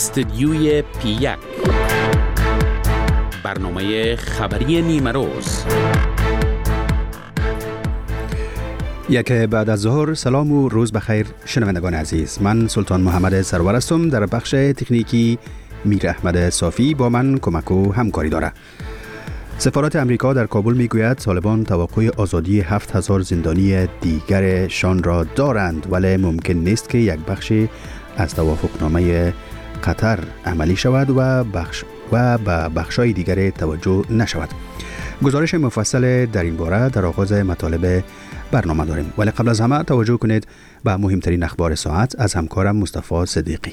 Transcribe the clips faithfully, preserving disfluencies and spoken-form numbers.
استدیوی پی یک، برنامه خبری نیمه روز. یک بعد از ظهر. سلام و روز بخیر شنوندگان عزیز. من سلطان محمد سرور هستم. در بخش تکنیکی میر احمد صافی با من کمک و همکاری داره. سفارت امریکا در کابل میگوید طالبان توقع آزادی هفت هزار زندانی دیگرشان را دارند، ولی ممکن نیست که یک بخش از توافقنامه قطر عملی شود و بخش و به بخش‌های دیگر توجه نشود. گزارش مفصل در این باره در آغاز مطالب برنامه داریم، ولی قبل از همه توجه کنید به مهمترین اخبار ساعت از همکارم مصطفی صدیقی.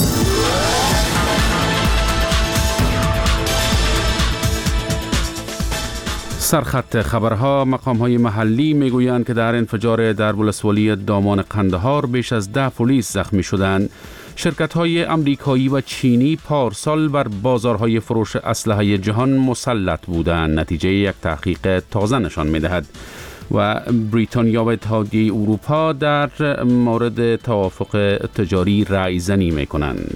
سرخط خبرها. مقام‌های محلی میگویند که در انفجار در ولسوالی دامان قندهار بیش از ده پلیس زخمی شدند. شرکت‌های آمریکایی و چینی پارسال بر بازارهای فروش اسلحه جهان مسلط بودند، نتیجه یک تحقیق تازه نشان می‌دهد. و بریتانیا و اتحادیه اروپا در مورد توافق تجاری رأی زنی می‌کنند.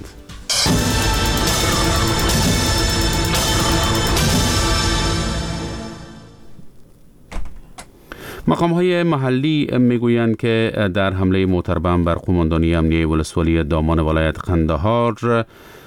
مقام‌های محلی میگویند که در حمله موتربم بر قماندانی امنیه ولسوالی دامان ولایت قندهار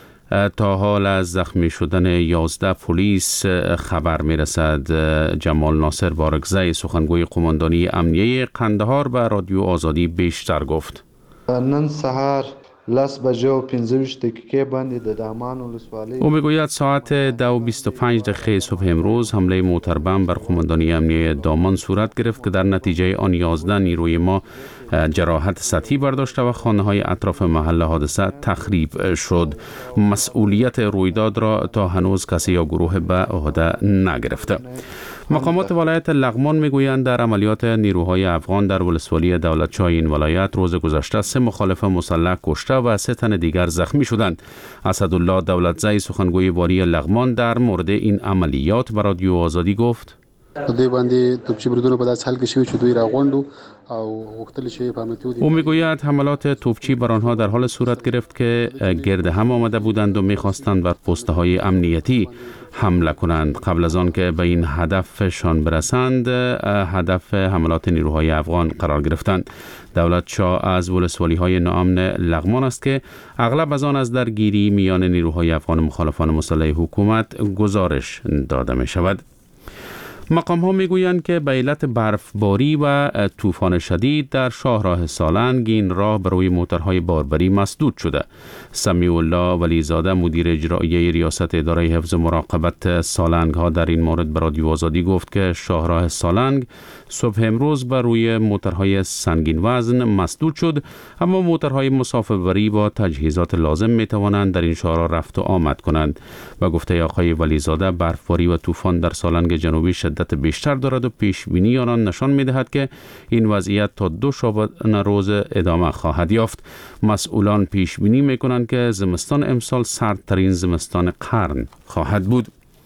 تا حال از زخمی شدن یازده پلیس خبر میرسد. جمال ناصر بارگزی سخنگوی قماندانی امنیه قندهار به رادیو آزادی بیشتر گفت. نن سحر لس بجه و پنځه دقیقه باندې د دامان ولسوالی او میگوید ساعت دو و بیست و پنج دقیقه صبح امروز حمله موتربم بر قماندانی امنیه دامان صورت گرفت که در نتیجه آن یازده نیروی ما جراحت سطحی برداشته و خانه‌های اطراف محل حادثه تخریب شد. مسئولیت رویداد را تا هنوز کسی یا گروه به عهده نگرفته. مقامات ولایت لغمان میگویند در عملیات نیروهای افغان در ولسوالی دولتشاه این ولایت روز گذشته سه مخالف مسلح کشته و سه تن دیگر زخمی شدند. اسدالله دولتزی سخنگوی والی لغمان در مورد این عملیات به رادیو آزادی گفت: دوی باندې توپچی بریدونه په داس حال کې شوی چې دوی راغونډو او وختل شي فهمتو دي. او میگوید حملات توپچی بر آنها در حال صورت گرفت که گرد هم آمده بودند و میخواستند بر پست‌های امنیتی حمله کنند. قبل از آن که به این هدفشان برسند هدف حملات نیروهای افغان قرار گرفتند. دولتشاه از ولسوالی‌های ناامن لغمان است که اغلب از آن از درگیری میان نیروهای افغان و مخالفان مسلح حکومت گزارش داده می شود. مقام ها می گویند که به علت برفباری و طوفان شدید در شاهراه سالنگ این راه بروی موترهای باربری مسدود شده. سمیع الله ولیزاده مدیر اجرایی ریاست اداره حفظ و مراقبت سالنگ ها در این مورد به رادیو آزادی گفت که شاهراه سالنگ صبح امروز بر روی موترهای سنگین وزن مسدود شد، اما موترهای مسافربری با تجهیزات لازم می توانند در این شاهراه رفت و آمد کنند. به گفته آقای ولیزاده برفباری و طوفان در سالنگ جنوبی شدت بیشتر دارد و پیش بینی آن نشان می دهد که این وضعیت تا دو شبانه روز ادامه خواهد یافت. مسئولان پیش بینی می کنند که زمستان امسال سردترین زمستان قرن خواهد بود.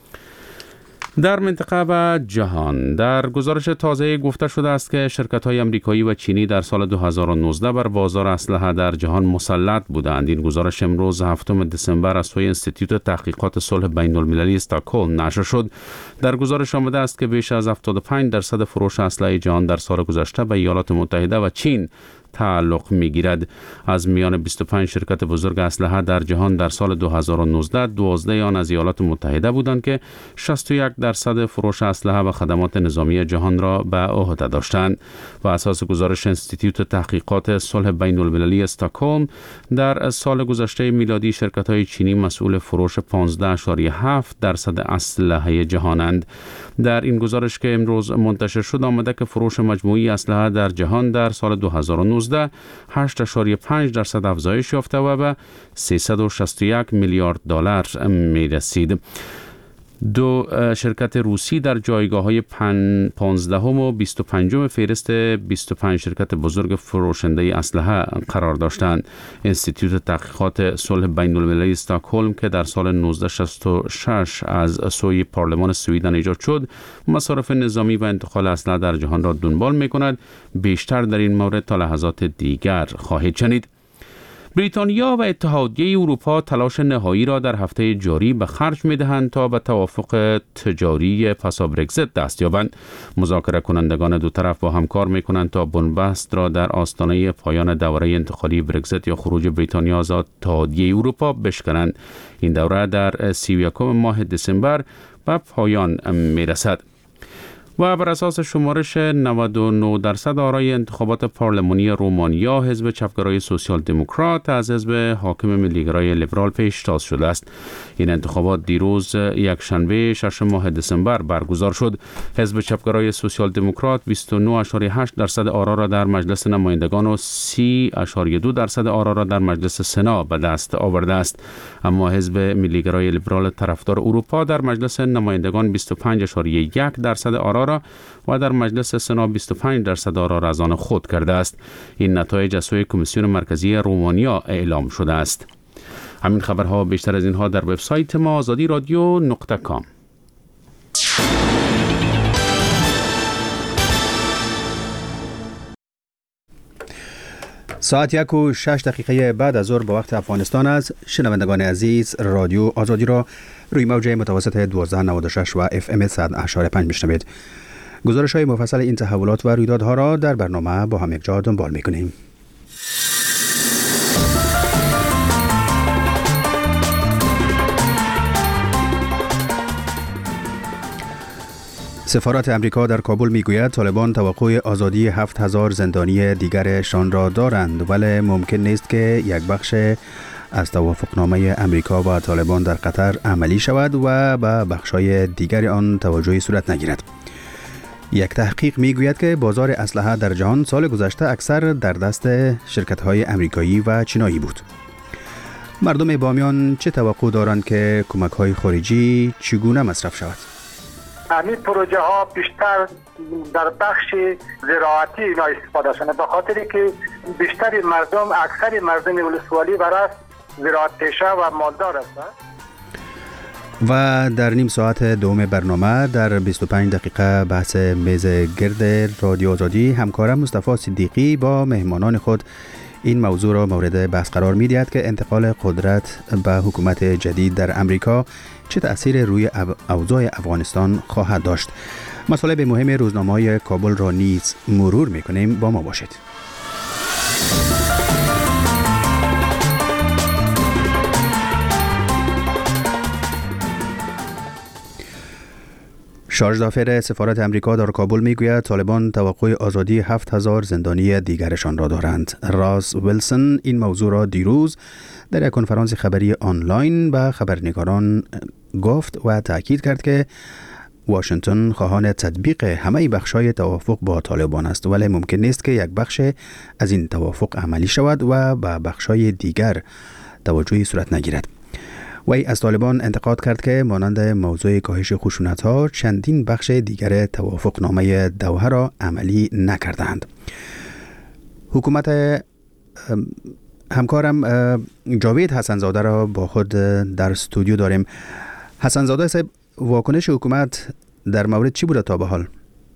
در منطقه و جهان در گزارش تازه گفته شده است که شرکت‌های آمریکایی و چینی در سال دو هزار و نوزده بر بازار اسلحه در جهان مسلط بودند. این گزارش امروز هفتم دسامبر از سوی انستیتوت تحقیقات صلح بین المللی استکهلم نشر شد. در گزارش آمده است که بیش از هفتاد و پنج درصد فروش اسلحه جهان در سال گذشته به ایالات متحده و چین تعلق می‌گیرد. از میان بیست و پنج شرکت بزرگ اسلحه در جهان در سال دو هزار و نوزده دوازده آن از ایالات متحده بودند که شصت و یک درصد فروش اسلحه و خدمات نظامی جهان را به عهده داشتند. و اساس گزارش انستیتوت تحقیقات صلح بین المللی استکهلم در سال گذشته میلادی شرکت‌های چینی مسئول فروش پانزده ممیز هفت درصد اسلحه جهانند. در این گزارش که امروز منتشر شد آمده که فروش مجموعی اسلحه در جهان در سال دو هزار و نوزده هشت ممیز پنج درصد افزایش یافته و به سیصد و شصت و یک میلیارد دلار می رسید. دو شرکت روسی در جایگاه‌های پانزدهم و بیست و پنجم فهرست بیست و پنج شرکت بزرگ فروشنده اسلحه قرار داشتند. انستیتوت تحقیقات صلح بین المللی استکهلم که در سال نوزده شصت و شش از سوی پارلمان سوئیدن ایجاد شد، مصارف نظامی و انتقال اسلحه در جهان را دنبال می‌کند. بیشتر در این مورد تا لحظات دیگر خواهید شنید. بریتانیا و اتحادیه اروپا تلاش نهایی را در هفته جاری به خرج می‌دهند تا به توافق تجاری پسا برگزیت دست یابند. مذاکره کنندگان دو طرف با هم کار می‌کنند تا بنبست را در آستانه پایان دوره انتقالی برگزیت یا خروج بریتانیا از اتحادیه اروپا بشکنند. این دوره در سی و یکم ماه دسامبر به پایان می‌رسد. و بر اساس شمارش نود و نه درصد آرای انتخابات پارلمانی رومانیا، حزب چپگرای سوسیال دموکرات از حزب حاکم ملیگرای لیبرال پیشتاز شده است. این انتخابات دیروز یک شنبه ششم ماه دسامبر برگزار شد. حزب چپگرای سوسیال دموکرات بیست و نه ممیز هشت درصد آرا را در مجلس نمایندگان و سی ممیز دو درصد آرا را در مجلس سنا به دست آورده است. اما حزب ملیگرای لیبرال طرفدار اروپا در مجلس نمایندگان بیست و پنج ممیز یک درصد آرا و در مجلس سنا بیست و پنج درصد آرا را از آن خود کرده است. این نتایج از سوی کمیسیون مرکزی رومانیا اعلام شده است. همین خبرها بیشتر از اینها در وبسایت ما آزادی رادیو نقطه کام. ساعت یک و شش دقیقه بعد از ظهر به وقت افغانستان است. شنوندگان عزیز، رادیو آزادی را روی موج متوسط دوازده نود و شش و اف ام صد و هشت و پنج میشنوید. گزارش های مفصل این تحولات و رویدادها را در برنامه با هم یک جا دنبال میکنیم. سفارت امریکا در کابل میگوید طالبان توقع آزادی هفت هزار زندانی دیگرشان را دارند، ولی ممکن نیست که یک بخش از توافقنامه امریکا و طالبان در قطر عملی شود و به بخش‌های دیگر آن توجهی صورت نگیرد. یک تحقیق میگوید که بازار اسلحه در جهان سال گذشته اکثر در دست شرکت‌های امریکایی و چینایی بود. مردم بامیان چه توقع دارند که کمک‌های خارجی چگونه مصرف شود؟ همین پروژه ها بیشتر در بخش زراعتی اینا استفاده شده، به خاطری که بیشتر مردم اکثر مردم ولسوالی برای زراعت پیشه و مالدار هستند. و در نیم ساعت دوم برنامه در بیست و پنج دقیقه بحث میز گرد رادیو آزادی همکارم مصطفی صدیقی با مهمانان خود این موضوع را مورد بحث قرار می‌دهد که انتقال قدرت به حکومت جدید در امریکا چه تأثیر روی اوضاع افغانستان خواهد داشت. مطالب مهم روزنامه‌های کابل را نیز مرور می‌کنیم، با ما باشید. شارژ دافر سفارت امریکا در کابل میگوید طالبان توقع آزادی هفت هزار زندانی دیگرشان را دارند. راس ویلسون این موضوع را دیروز در یک کنفرانس خبری آنلاین به خبرنگاران گفت و تاکید کرد که واشنگتن خواهان تطبیق همه بخش‌های توافق با طالبان است، ولی ممکن نیست که یک بخش از این توافق عملی شود و به بخش‌های دیگر توجهی صورت نگیرد. وی از طالبان انتقاد کرد که مانند موضوع کاهش خشونت‌ها چندین بخش دیگر توافقنامه دوحه را عملی نکردند. حکومت همکارم جاوید حسنزاده را با خود در استودیو داریم. حسنزاده صاحب، واکنش حکومت در مورد چی بوده تا به حال؟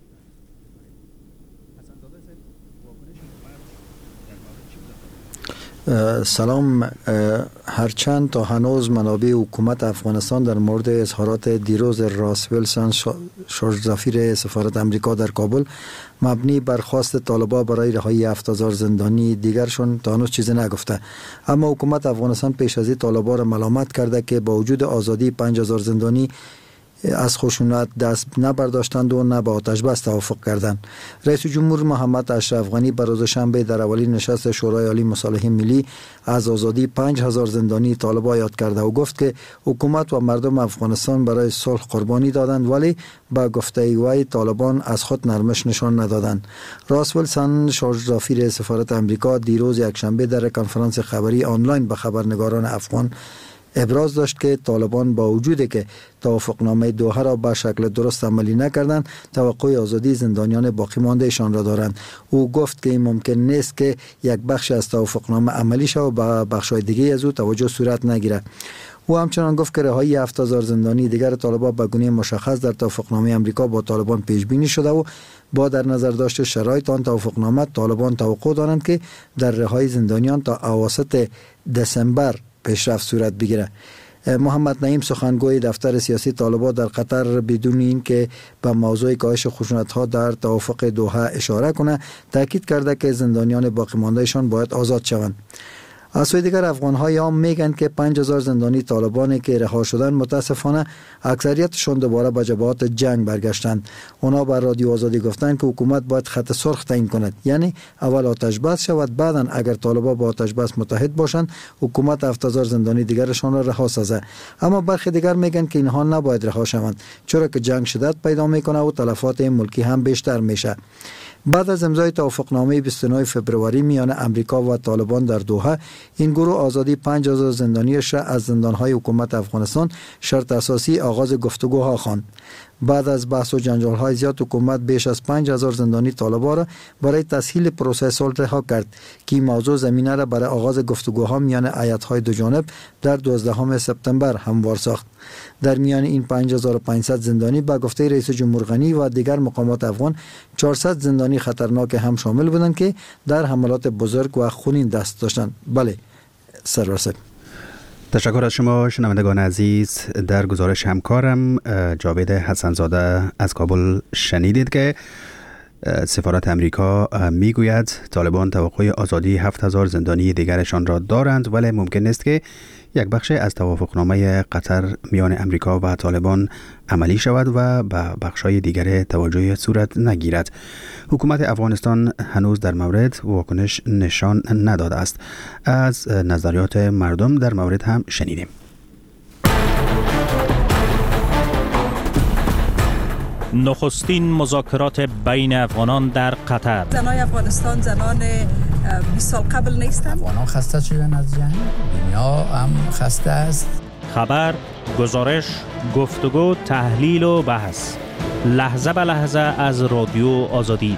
سلام. هرچند تا هنوز منابع حکومت افغانستان در مورد اظهارات دیروز راس ویلسون شارژ دافر سفارت امریکا در کابل مبنی بر خواست طالبان برای رهایی هفت هزار زندانی دیگرشون تا هنوز چیزی نگفته، اما حکومت افغانستان پیش از این طالبان را ملامت کرده که با وجود آزادی پنج هزار زندانی از خشونت دست نبرداشتند و نه با آتش بس توافق کردند. رئیس جمهور محمد اشرف غنی بر روز شنبه در اولین نشست شورای عالی مصالحه ملی از آزادی پنج هزار زندانی طالبان یاد کرده و گفت که حکومت و مردم افغانستان برای صلح قربانی دادند، ولی با گفته وی طالبان از خود نرمش نشان ندادند. راس ویلسون شارژ دافر سفارت امریکا دیروز یکشنبه در کنفرانس خبری آنلاین به خبرنگاران افغان ابراز داشت که طالبان با وجودی که توافقنامه دوحه را به شکل درست عملی نکردند، توقع آزادی زندانیان باقی مانده ایشان را دارند. او گفت که این ممکن نیست که یک بخش از توافقنامه عملی شود و به بخش‌های دیگه از او توجه صورت نگیرد. او همچنان گفت که رهایی هفت هزار زندانی دیگر طالبان به گونه مشخص در توافقنامه امریکا با طالبان پیش بینی شده و با در نظر داشت شرایط آن توافقنامه طالبان توقع دارند که در رهایی زندانیان تا اواسط دسامبر پیشرفت صورت بگیرد. محمد نعیم سخنگوی دفتر سیاسی طالبان در قطر بدون این که به موضوع کاهش خشونت‌ها در توافق دوحه اشاره کنه تاکید کرده که زندانیان باقی ماندهشان باید آزاد شوند. از سوی دیگر افغان‌های عام میگن که پنج هزار زندانی طالبانی که رها شدن متاسفانه اکثریتشون دوباره به جبهات جنگ برگشتند. اونا بر رادیو آزادی گفتند که حکومت باید خط سرخ تعیین کند، یعنی اول آتش بس شود، بعداً اگر طالبان با آتش بس متحد باشند حکومت هفت هزار زندانی دیگرشان را رها سازه. اما برخی دیگر میگن که اینها نباید رها شوند چرا که جنگ شدت پیدا میکنه و تلفات ملکی هم بیشتر میشه. بعد از امضای توافقنامه بیست و نه فوریه میان امریکا و طالبان در دوحه، این گروه آزادی پنج هزار زندانیش را از زندانهای حکومت افغانستان شرط اساسی آغاز گفتگوها خواند. بعد از بحث و جنجال‌های زیاد حکومت بیش از پنج هزار زندانی طالبان را برای تسهیل پروسه صلح رها کرد که این موضوع زمینه را برای آغاز گفتگوها میان ایت‌های دو جانب در دوازدهم سپتامبر هموار ساخت. در میان این پنج هزار و پانصد زندانی به گفته رئیس جمهور غنی و دیگر مقامات افغان چهارصد زندانی خطرناک هم شامل بودند که در حملات بزرگ و خونین دست داشتند. بله سرور صاحب. تشکر از شما شنوندگان عزیز. در گزارش همکارم جاوید حسنزاده از کابل شنیدید که سفارت امریکا میگوید طالبان توقع آزادی هفت هزار زندانی دیگرشان را دارند، ولی ممکن است که یک بخش از توافقنامه قطر میان امریکا و طالبان عملی شود و به بخش‌های دیگر توجه صورت نگیرد. حکومت افغانستان هنوز در مورد واکنش نشان نداده است. از نظریات مردم در مورد هم شنیدیم. نخستین مذاکرات بین افغانان در قطر. زنای افغانستان زنان بیست سال قبل نیستند. افغانان خسته شدن از جنگ، دنیا هم خسته است. خبر، گزارش، گفتگو، تحلیل و بحث لحظه به لحظه از رادیو آزادی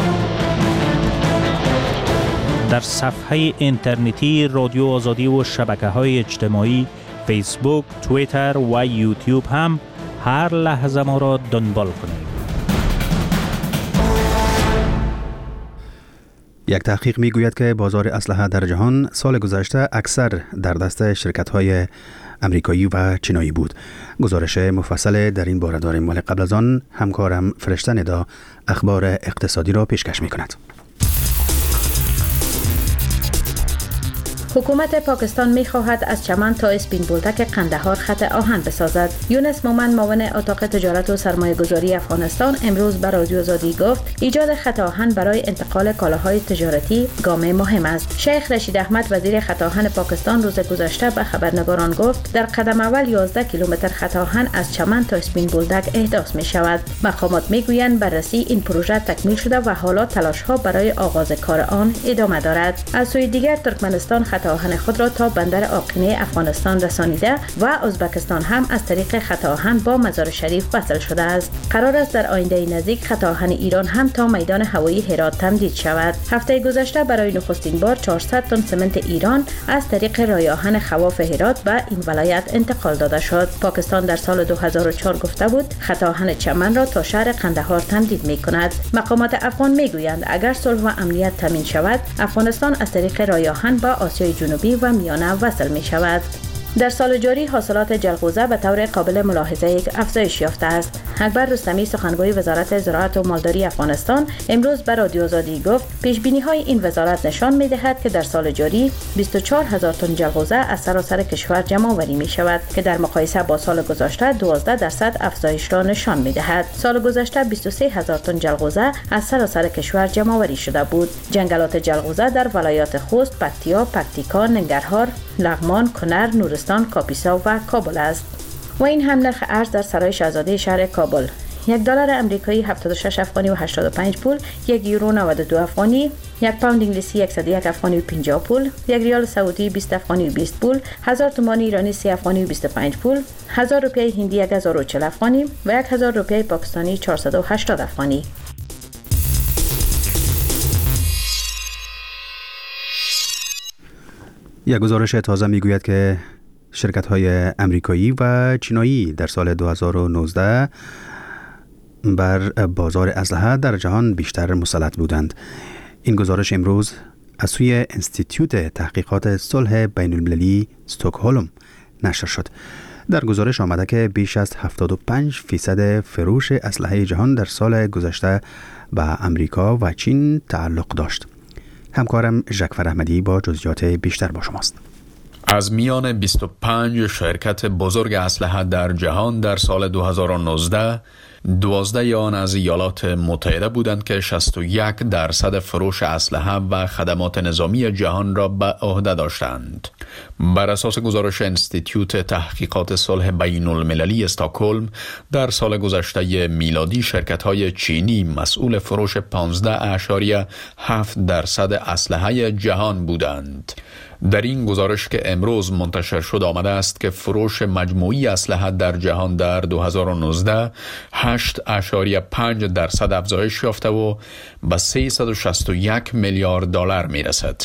در صفحه اینترنتی رادیو آزادی و شبکه‌های اجتماعی فیسبوک، توییتر و یوتیوب هم هر لحظه ما را دنبال کنید. یک تحقیق میگوید که بازار اسلحه در جهان سال گذشته اکثر در دست شرکت‌های امریکایی و چینایی بود. گزارش مفصل در این باره داریم، ولی قبل از آن همکارم فرشته ندا اخبار اقتصادی را پیشکش می‌کند. حکومت پاکستان می‌خواهد از چمن تا اسپین بولدک قندهار خط آهن بسازد. یونس مومن معاون اتاق تجارت و سرمایه‌گذاری افغانستان امروز به رادیو آزادی گفت ایجاد خط آهن برای انتقال کالاهای تجارتی گام مهم است. شیخ رشید احمد وزیر خط آهن پاکستان روز گذشته به خبرنگاران گفت در قدم اول یازده کیلومتر خط آهن از چمن تا اسپین بولدک احداث می‌شود. مقامات می‌گویند بررسی این پروژه تکمیل شده و حالا تلاش‌ها برای آغاز کار آن ادامه دارد. از سوی دیگر ترکمنستان خط آهن خود را تا بندر آقینه افغانستان رسانیده و ازبکستان هم از طریق خط آهن با مزار شریف وصل شده است. قرار است در آینده نزدیک خط آهن ایران هم تا میدان هوایی هرات تمدید شود. هفته گذشته برای نخستین بار چهارصد تن سمنت ایران از طریق راه آهن خواف هرات به این ولایت انتقال داده شد. پاکستان در سال دو هزار و چهار گفته بود خط آهن چمن را تا شهر قندهار تمدید می‌کند. مقامات افغان می‌گویند اگر صلح و امنیت تامین شود، افغانستان از طریق راه آهن با آسیای جنوبی و میانه وصل می شود. در سال جاری حاصلات جلغوزه به طور قابل ملاحظه یک افزایش یافته است. اکبر رستمی سخنگوی وزارت زراعت و مالداری افغانستان امروز به رادیو آزادی گفت پیش بینی های این وزارت نشان می دهد که در سال جاری بیست و چهار هزار تن جلغوزه از سراسر کشور جمع آوری می شود که در مقایسه با سال گذشته دوازده درصد افزایش را نشان می دهد. سال گذشته بیست و سه هزار تن جلغوزه از سراسر کشور جمع آوری شده بود. جنگلات جلغوزه در ولایات خوست، پکتیا، پکتیکا، ننگرهار، لغمان، کنر، نورستان، کاپیسا و کابل است. و این هم نرخ ارز در سرای شاهزاده شهر کابل. یک دلار امریکایی هفتاد و شش افغانی و هشتاد و پنج پول، یک یورو نود و دو افغانی، یک پوند انگلیسی صد و یک افغانی و پنجاه پول، یک ریال سعودی بیست افغانی و بیست پول، هزار تومان ایرانی سه افغانی و بیست و پنج پول، هزار روپیه هندی یک هزار و چهل افغانی و یک هزار روپیه پاکستانی چهارصد و هشتاد افغانی. یک گزارش تازه میگوید که شرکت‌های امریکایی و چینایی در سال دو هزار و نوزده بر بازار اسلحه در جهان بیشتر مسلط بودند. این گزارش امروز از سوی انستیتیوت تحقیقات صلح بین المللی استکهلم نشر شد. در گزارش آمده که بیش از هفتاد و پنج فیصد فروش اسلحه جهان در سال گذشته به امریکا و چین تعلق داشت. همکارم ژکفر احمدی با جزئیات بیشتر با شماست. از میان بیست و پنج شرکت بزرگ اسلحه در جهان در سال دو هزار و نوزده، دوازده آن از ایالات متحده بودند که شصت و یک درصد فروش اسلحه و خدمات نظامی جهان را به عهده داشتند. بر اساس گزارش انستیتیوت تحقیقات صلح بین المللی استکهلم، در سال گذشته میلادی شرکت‌های چینی مسئول فروش پانزده اشاریه هفت درصد اسلحه جهان بودند. در این گزارش که امروز منتشر شد آمده است که فروش مجموعی اسلحه در جهان در دو هزار و نوزده هشت اشاریه پنج درصد افزایش یافته و به سیصد و شصت و یک میلیارد دلار میرسد.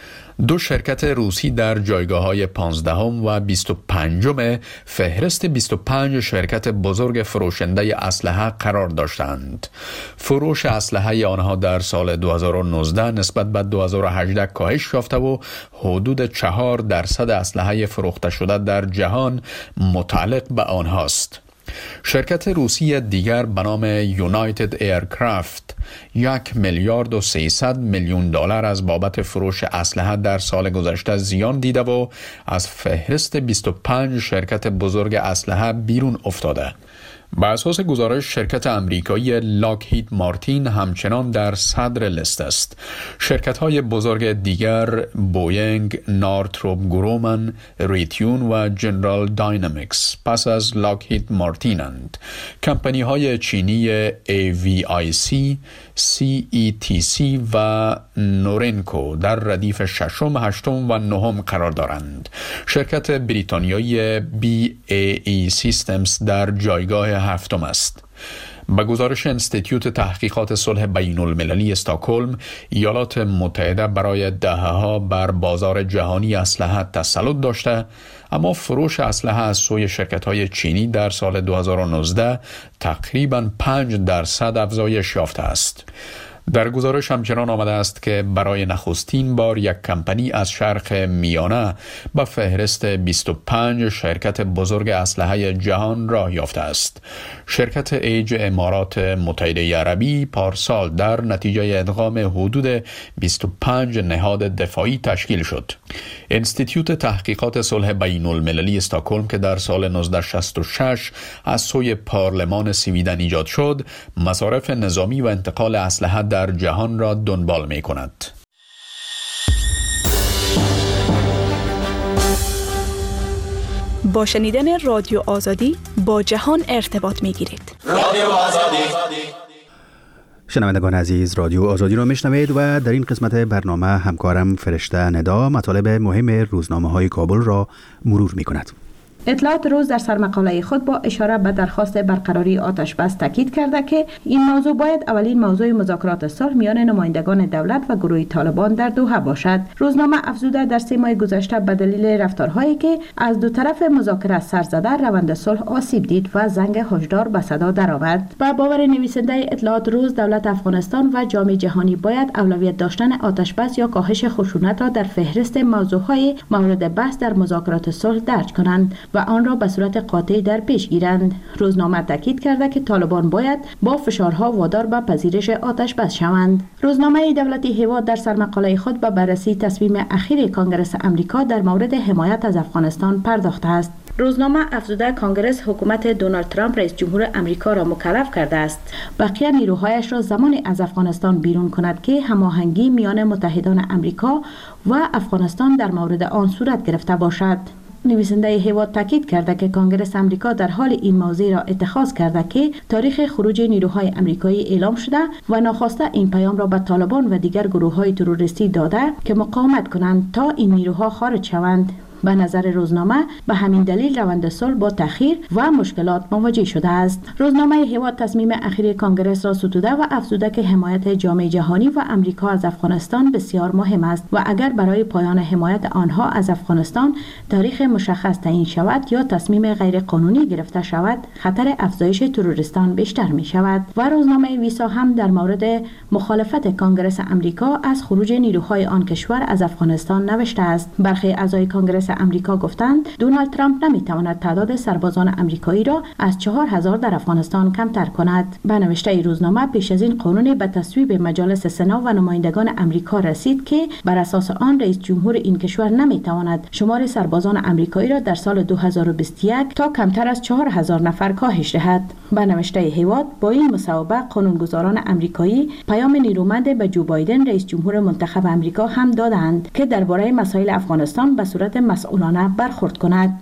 دو شرکت روسی در جایگاه‌های پانزدهم و بیست و پنجم فهرست بیست و پنج شرکت بزرگ فروشنده اسلحه قرار داشتند. فروش اسلحه آنها در سال دو هزار و نوزده نسبت به دو هزار و هجده کاهش یافته و حدود چهار درصد اسلحه فروخته شده در جهان متعلق به آنهاست. شرکت روسی دیگر به نام یونایتد ایرکرافت یک میلیارد و سیصد میلیون دلار از بابت فروش اسلحه در سال گذشته زیان دیده و از فهرست بیست و پنج شرکت بزرگ اسلحه بیرون افتاده. به اساس گزارش شرکت امریکایی لاکهید مارتین همچنان در صدر لیست است. شرکت‌های بزرگ دیگر بوینگ، نورتروپ گرومن، ریتیون و جنرال داینامیکس پس از لاکهید مارتینند. کمپانی‌های چینی ای وی آی سی، سی ای تی سی و نورنکو در ردیف ششم، هشتم و نهم قرار دارند. شرکت بریتانیایی بی ای ای سیستمز در جایگاه هفتم است. به گزارش انستیتیوت تحقیقات صلح بین المللی استکهلم، ایالات متحده برای دهه‌ها بر بازار جهانی اسلحه تسلط داشته، اما فروش اسلحه از سوی شرکت‌های چینی در سال دو هزار و نوزده تقریباً پنج درصد افزایش یافته است. در گزارش همچنان آمده است که برای نخستین بار یک کمپانی از شرق میانه به فهرست بیست و پنج شرکت بزرگ اسلحه جهان راه یافته است. شرکت ایج امارات متحده عربی پارسال در نتیجه ادغام حدود بیست و پنج نهاد دفاعی تشکیل شد. انستیتیوت تحقیقات صلح بین المللی استکهلم که در سال نوزده شصت و شش از سوی پارلمان سویدن ایجاد شد، مصارف نظامی و انتقال اسلحه در جهان را دنبال می کند. با شنیدن رادیو آزادی با جهان ارتباط می گیرید. رادیو آزادی. شنوندگان عزیز، رادیو آزادی رو میشنوید و در این قسمت برنامه همکارم فرشته ندا مطالب مهم روزنامه‌های کابل را مرور می کند. اطلاعات روز در سرمقاله خود با اشاره به درخواست برقراری آتش بس تاکید کرده که این موضوع باید اولین موضوع مذاکرات صلح میان نمایندگان دولت و گروه طالبان در دوحه باشد. روزنامه افزوده در سه ماه گذشته به دلیل رفتارهایی که از دو طرف مذاکره سر زده روند صلح آسیب دید و زنگ هشدار به صدا درآورد. با باور نویسنده اطلاعات روز، دولت افغانستان و جامعه جهانی باید اولویت داشتن آتش بس یا کاهش خشونت را در فهرست موضوعهای مورد بحث در مذاکرات صلح درج کنند و آن را به صورت قاطع در پیش گیرند. روزنامه تاکید کرده که طالبان باید با فشارها وادار به پذیرش آتش بس شوند. روزنامه دولتی هیواد در سرمقاله خود به بررسی تصمیم اخیر کانگرس امریکا در مورد حمایت از افغانستان پرداخته است. روزنامه افزوده کانگرس حکومت دونالد ترامپ رئیس جمهور امریکا را مکلف کرده است بقیه نیروهایش را زمانی از افغانستان بیرون کند که هماهنگی میان متحدان امریکا و افغانستان در مورد آن صورت گرفته باشد. نویسنده هیواد تاکید کرده که کانگرس امریکا در حال این موضوع را اتخاذ کرده که تاریخ خروج نیروهای امریکایی اعلام شده و ناخواسته این پیام را به طالبان و دیگر گروه‌های تروریستی داده که مقاومت کنند تا این نیروها خارج شوند. به نظر روزنامه به همین دلیل روند صلح با تأخیر و مشکلات مواجه شده است. روزنامه هیواد تصمیم اخیر کانگرس را ستوده و افزوده که حمایت جامعه جهانی و امریکا از افغانستان بسیار مهم است و اگر برای پایان حمایت آنها از افغانستان تاریخ مشخص تعیین شود یا تصمیم غیر قانونی گرفته شود، خطر افزایش تروریستان بیشتر می شود. و روزنامه ویسا هم در مورد مخالفت کانگرس امریکا از خروج نیروهای آن کشور از افغانستان نوشته است. برخی اعضای کانگرس امریکا گفتند دونالد ترامپ نمی تواند تعداد سربازان امریکایی را از چهار هزار در افغانستان کمتر کند. به نوشته روزنامه پیش از این قانون به تصویب مجالس سنا و نمایندگان امریکا رسید که بر اساس آن رئیس جمهور این کشور نمی تواند شمار سربازان امریکایی را در سال دو هزار و بیست و یک تا کمتر از چهار هزار نفر کاهش دهد. به نوشته هیواد با این مصوبه قانونگذاران امریکایی پیام نیرومند به جو بایدن رئیس جمهور منتخب امریکا هم دادند که درباره مسائل افغانستان به صورت مسئولانه برخورد کند.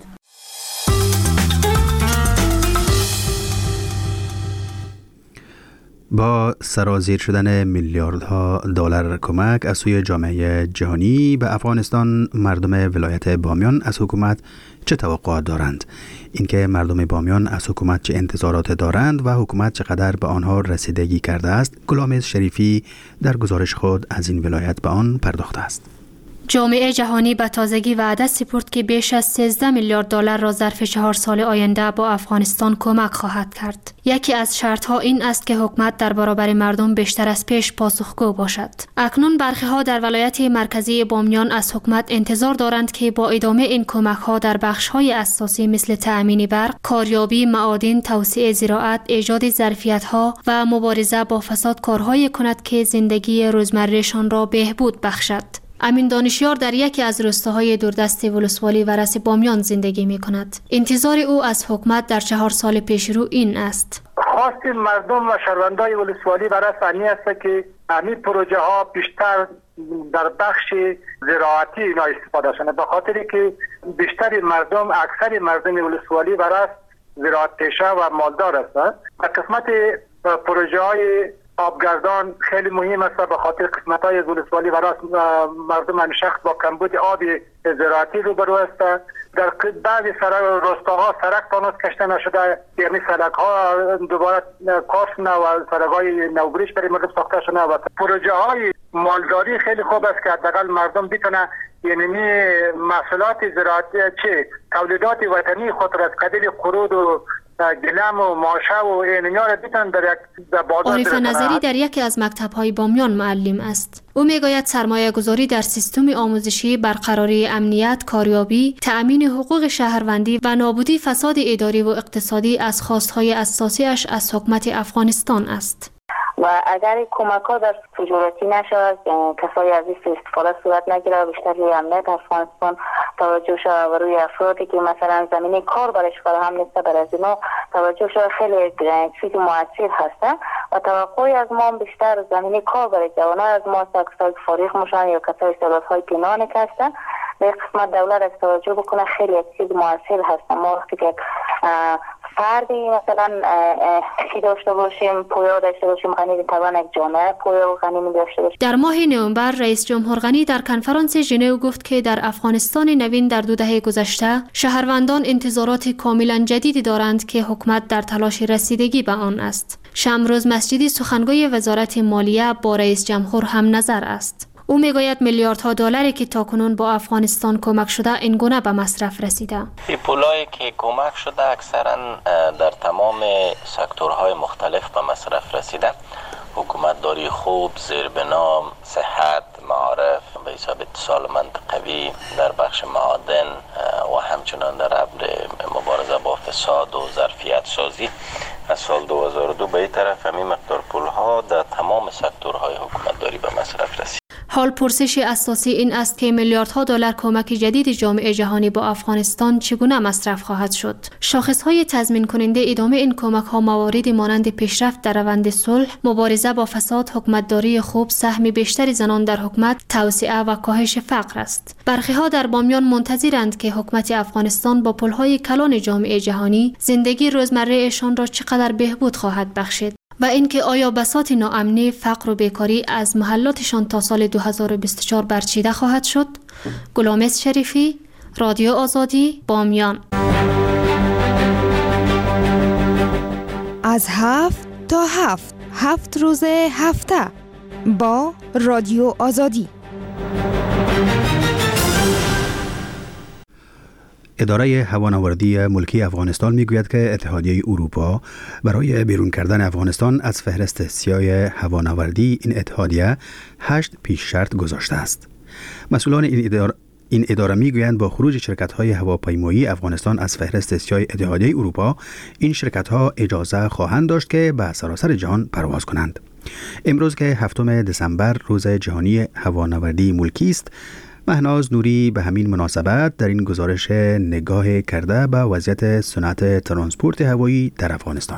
با سرازیر شدن میلیاردها دلار کمک از سوی جامعه جهانی به افغانستان، مردم ولایت بامیان از حکومت چه توقعات دارند؟ اینکه مردم بامیان از حکومت چه انتظارات دارند و حکومت چقدر به آنها رسیدگی کرده است، غلامرضا شریفی در گزارش خود از این ولایت به آن پرداخته است. جامعه جهانی به تازگی وعده سپرد که بیش از سیزده میلیارد دلار را ظرف چهار سال آینده با افغانستان کمک خواهد کرد. یکی از شرطها این است که حکومت در برابر مردم بیشتر از پیش پاسخگو باشد. اکنون برخی ها در ولایت مرکزی بامیان از حکومت انتظار دارند که با ادامه این کمک ها در بخش های اساسی مثل تأمین برق، کاریابی معادن، توسعه زراعت، ایجاد ظرفیت ها و مبارزه با فساد کارهایی کند که زندگی روزمرهشان را بهبود بخشد. امین دانشیار در یکی از روستاهای دوردست ولسوالی ورس بامیان زندگی می کند. انتظار او از حکومت در چهار سال پیش رو این است: خواست مردم و شهروندان ولسوالی ورس انی است که همین پروژه ها بیشتر در بخش زراعتی اینا استفاده شده، به خاطری که بیشتر مردم، اکثر مردم ولسوالی ورس زراعت پیشه و مالدار هستند. و قسمت پروژه های آبگردان خیلی مهم است به خاطر قسمت های ولسوالی ورس مردم همین شخص با کمبود آب زراعتی روبرو است. در بعضی روستاها سرک تانوس کشته نشده، یعنی سرک ها دوباره کار شده و سرک های نوبریش برای مردم ساخته شده. و پروژه های مالداری خیلی خوب است که حداقل مردم بتونه یعنی محصولات زراعتی چه تولیدات وطنی خود را از قبیل قرود و گلم و ماشه و اینیا را بیتن در یک بازار. عارف نظری در یکی از مکتب‌های بامیان معلم است. او میگوید سرمایه گذاری در سیستم آموزشی، برقراری امنیت، کاریابی، تأمین حقوق شهروندی و نابودی فساد اداری و اقتصادی از خواستهای اساسیش از حکومت افغانستان است. و اگر کمک ها در تجارتی نشود، کسایی از این استفاده صورت نگیره و بیشتر روی امنیت افغانستان توجه شود و روی افرادی که مثلا زمینه کار برش فراهم نیست بر از اینا توجه شود، خیلی چیز مؤثر هستن و توقعی از ما بیشتر زمینه کار برای جوانان از ما کسایی فارغ میشن یا کسایی استعدادهای پنهانی هستن. به قسمت دولت از توجه بکنه خیلی چیز مؤثر هستن. ما وقتی که فردی مثلا چی داشته باشیم، پویا داشته باشیم، غنی توان یک جامعه پویا و غنی داشته باشیم. در ماه نوامبر رئیس جمهور غنی در کنفرانس ژنو گفت که در افغانستان نوین در دو دهه گذشته شهروندان انتظارات کاملا جدیدی دارند که حکومت در تلاش رسیدگی به آن است. شمروز مسجدی سخنگوی وزارت مالیه با رئیس جمهور هم نظر است. او میگوید میلیاردها دلاری که تاکنون با افغانستان کمک شده این گونه به مصرف رسیده. این پولایی که کمک شده اکثرا در تمام سکتورهای مختلف به مصرف رسیده. حکومت داری خوب، زیربنا، صحت، معارف، به حساب اتصال منطقوی در بخش معادن و همچنان در ابر مبارزه با فساد و ظرفیت سازی از سال دو هزار و دو به این طرف همین مقدار پولها در تمام سکتورهای حکومت داری به مصرف رسید. حال پرسش اساسی این است که میلیاردها دلار کمک جدید جامعه جهانی با افغانستان چگونه مصرف خواهد شد. شاخصهای تضمین کننده ادامه این کمک ها مواردی مانند پیشرفت در روند صلح، مبارزه با فساد، حکومتداری خوب، سهم بیشتر زنان در حکومت، توسعه و کاهش فقر است. برخی ها در بامیان منتظرند که حکومت افغانستان با پلهای کلان جامعه جهانی زندگی روزمره‌شان را چقدر بهبود خواهد بخشید و اینکه آیا بساط ناامنی، فقر و بیکاری از محلاتشان تا سال دو هزار و بیست و چهار برچیده خواهد شد. غلامرضا شریفی، رادیو آزادی بامیان. از هفت تا هفت هفت روز هفته با رادیو آزادی. اداره هوانوردی ملکی افغانستان میگوید که اتحادیه اروپا برای بیرون کردن افغانستان از فهرست سیاه هوانوردی این اتحادیه هشت پیش شرط گذاشته است. مسئولان این اداره این اداره میگویند با خروج شرکت‌های هواپیمایی افغانستان از فهرست سیاه اتحادیه اروپا، این شرکت‌ها اجازه خواهند داشت که به سراسر جهان پرواز کنند. امروز که هفتم دسامبر روز جهانی هوانوردی ملکی است، مهناز نوری به همین مناسبت در این گزارش نگاه کرده به وضعیت صنعت ترانسپورت هوایی در افغانستان.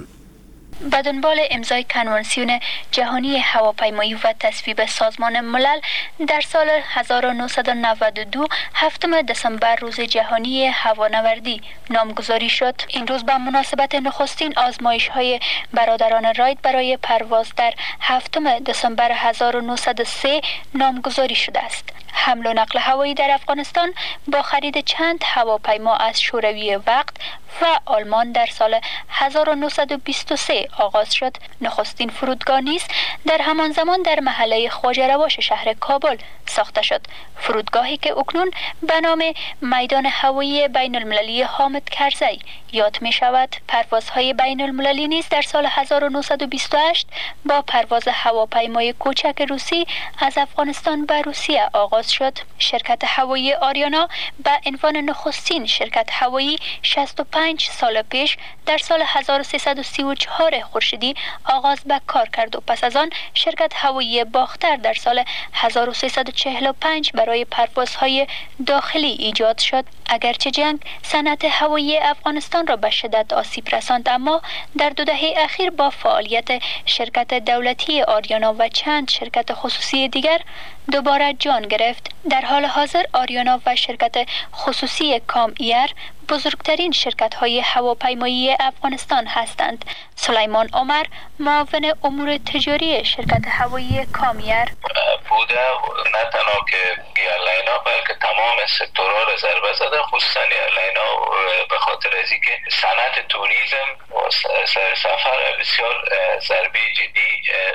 به دنبال امضای کنوانسیون جهانی هواپیمایی و تصویب سازمان ملل در سال هزار و نهصد و نود و دو هفتم دسامبر روز جهانی هوانوردی نامگذاری شد. این روز به مناسبت نخستین آزمایش های برادران رایت برای پرواز در هفتم دسامبر هزار و نهصد و سه نامگذاری شده است. حمل و نقل هوایی در افغانستان با خرید چند هواپیما از شوروی وقت و آلمان در سال هزار و نهصد و بیست و سه آغاز شد. نخستین فرودگاه نیز در همان زمان در محله خواجه رواش شهر کابل ساخته شد. فرودگاهی که اکنون به نام میدان هوایی بین المللی حامد کرزی یاد می شود. پروازهای بین المللی نیز در سال هزار و نهصد و بیست و هشت با پرواز هواپیمای کوچک روسی از افغانستان به روسیه آغاز شد. شرکت هوایی آریانا به عنوان نخستین شرکت هوایی شصت و پنج سال پیش در سال هزار و سیصد و سی و چهار خورشیدی آغاز به کار کرد و پس از آن شرکت هوایی باختر در سال هزار و سیصد و چهل و پنج برای پروازهای داخلی ایجاد شد. اگرچه جنگ صنعت هوایی افغانستان را به شدت آسیب رساند، اما در دو دهه اخیر با فعالیت شرکت دولتی آریانا و چند شرکت خصوصی دیگر دوباره جان گرفت. در حال حاضر آریانا و شرکت خصوصی کام ایر بزرگترین شرکت های هواپیمایی افغانستان هستند. سلیمان عمر، معاون امور تجاری شرکت هوایی کام ایر: بوده نه تنها که ایرلینا بلکه تمام سکتورها را ضربه زده، خصوصا ایرلینا به خاطر از اینکه صنعت توریسم و سفر بسیار ضربه جدی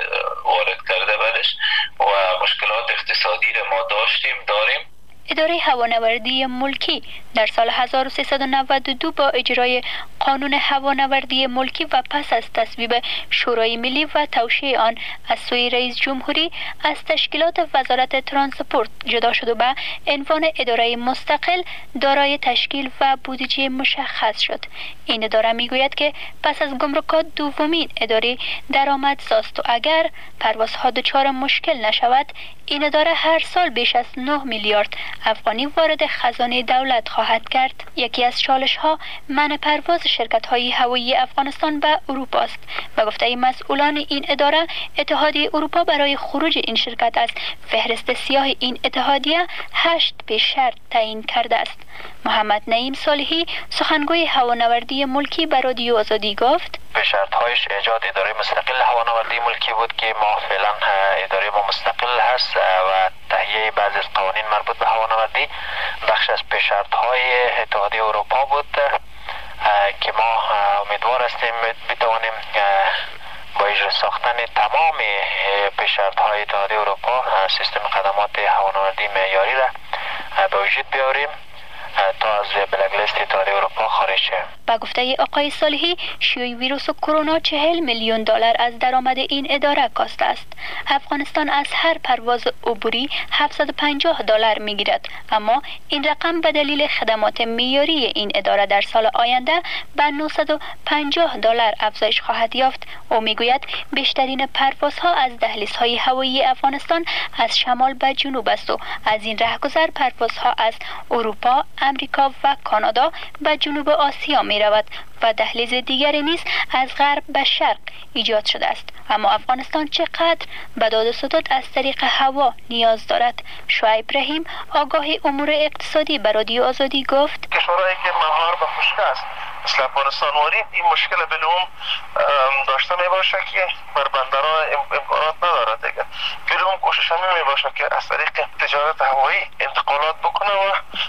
وارد کرده برش و مشکلات اقتصادی را ما داشتیم داریم. اداره هوانوردی ملکی در سال هزار و سیصد و نود و دو با اجرای قانون هوانوردی ملکی و پس از تصویب شورای ملی و توشیح آن از سوی رئیس جمهوری از تشکیلات وزارت ترانسپورت جدا شد و به عنوان اداره مستقل دارای تشکیل و بودجه مشخص شد. این اداره میگوید که پس از گمرکات دومین اداره درآمدزا است و اگر پروازها دچار مشکل نشود، این اداره هر سال بیش از نه میلیارد افغانی وارد خزانه دولت خواهد کرد. یکی از چالش ها منع پرواز شرکت های هوایی افغانستان به اروپا است. به گفته مسئولان این اداره، اتحادیه اروپا برای خروج این شرکت از فهرست سیاه این اتحادیه هشت پیش شرط تعیین کرده است. محمد نعیم صالحی، سخنگوی هوانوردی ملکی، به رادیو آزادی گفت: شرط‌هایش ایجاد اداره مستقل هوانوردی ملکی بود که ما فعلا اداره ما مستقل هست و تهیه بعضی از قوانین مربوط به هوانوردی بخش از شرط‌های اتحادیه اروپا بود که ما امیدوار هستیم بتوانیم با اجرا ساختن تمام شرط‌های اتحادیه اروپا سیستم خدمات هوانوردی معیاری را به وجود بیاریم تا از بلک لیست اتحادیه اروپا خارج شد. با گفته آقای صالحی، شیوع ویروس کرونا چهل میلیون دلار از درآمد این اداره کاسته است. افغانستان از هر پرواز عبوری هفتصد و پنجاه دلار میگیرد، اما این رقم به دلیل خدمات معیاری این اداره در سال آینده به نهصد و پنجاه دلار افزایش خواهد یافت. او میگوید بیشترین پروازها از دهلیزهای هوایی افغانستان از شمال به جنوب است و از این رهگذر پروازها از اروپا، امریکا و کانادا به جنوب آسیا می رود و دهلیز دیگری نیز از غرب به شرق ایجاد شده است. اما افغانستان چقدر به داد و ستد از طریق هوا نیاز دارد؟ شعیب رحیم، آگاه امور اقتصادی، به رادیو آزادی گفت: کشورهایی که مهار و خشک است مثل افغانستان واری این مشکل بلوم داشته می باشه که بر بندرها امکانات نداره دیگه. بلوم کوشش همی می باشه که از طریق تجارت هوایی انتقالات بکنه و تجارت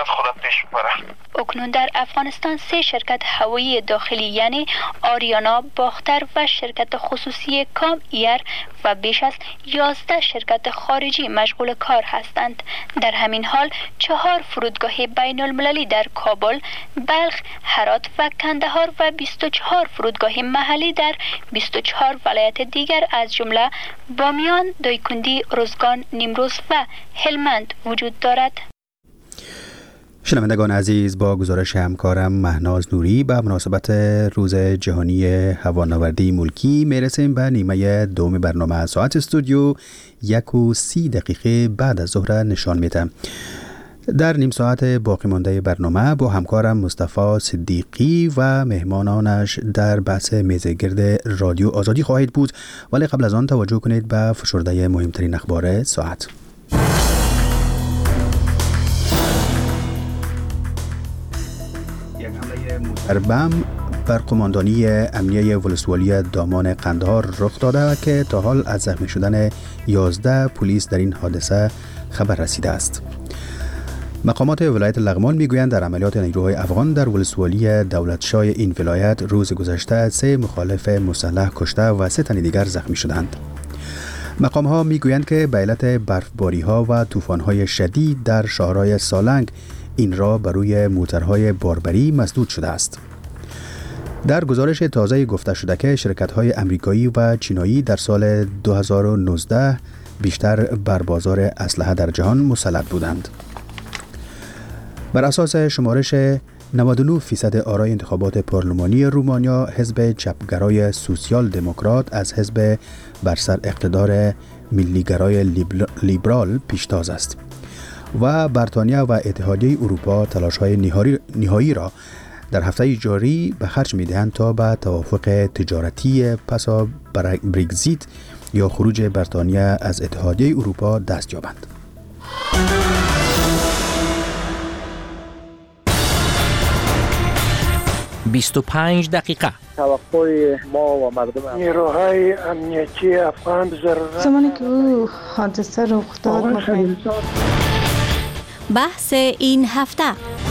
سرعت خودت پیش ببره. اکنون در افغانستان سه شرکت هوایی داخلی یعنی آریانا، باختر و شرکت خصوصی کام ایر و بیش از یازده شرکت خارجی مشغول کار هستند. در همین حال چهار فرودگاه بین المللی در کابل، بلخ، هرات و کندهار و بیست و چهار فرودگاه محلی در بیست و چهار ولایت دیگر از جمله بامیان، دایکندی، روزگان، نیمروز و هلمند وجود دارد. شنوندگان عزیز، با گزارش همکارم مهناز نوری به مناسبت روز جهانی هوانوردی ملکی میرسیم به نیمه دوم برنامه. ساعت استودیو یک و سی دقیقه بعد از ظهر نشان میده. در نیم ساعت باقی مانده برنامه با همکارم مصطفی صدیقی و مهمانانش در بحث میزگرد رادیو آزادی خواهید بود، ولی قبل از آن توجه کنید به فشرده مهمترین اخبار ساعت. در بم بر قماندانی امنیه ولسوالی دامان قندهار رخ داده که تا حال از زخمی شدن یازده پلیس در این حادثه خبر رسیده است. مقامات ولایت لغمان میگویند در عملیات نیروهای افغان در ولسوالی دولتشاه این ولایت روز گذشته سه مخالف مسلح کشته و سه تن دیگر زخمی شدند. مقام ها میگویند که به علت برفباری ها و طوفان های شدید در شهرهای سالنگ این راه بر روی موترهای باربری مسدود شده است. در گزارش تازه گفته شده که شرکت‌های امریکایی و چینایی در سال دو هزار و نوزده بیشتر بر بازار اسلحه در جهان مسلط بودند. بر اساس شمارش نود و نه درصد آرای انتخابات پارلمانی رومانیا، حزب چپگرای سوسیال دموکرات از حزب بر سر اقتدار ملیگرای لیبرال پیشتاز است و بریتانیا و اتحادیه اروپا تلاش‌های نهایی را در هفته جاری به خرج می‌دهند تا به توافق تجارتی پسا برگزیت یا خروج بریتانیا از اتحادیه اروپا دست یابند. بیست و پنج دقیقه توقع ما و مردم نیروهای امنیتی افغان ضرورت زمانی که او حادثه رخ داد بحث این هفته.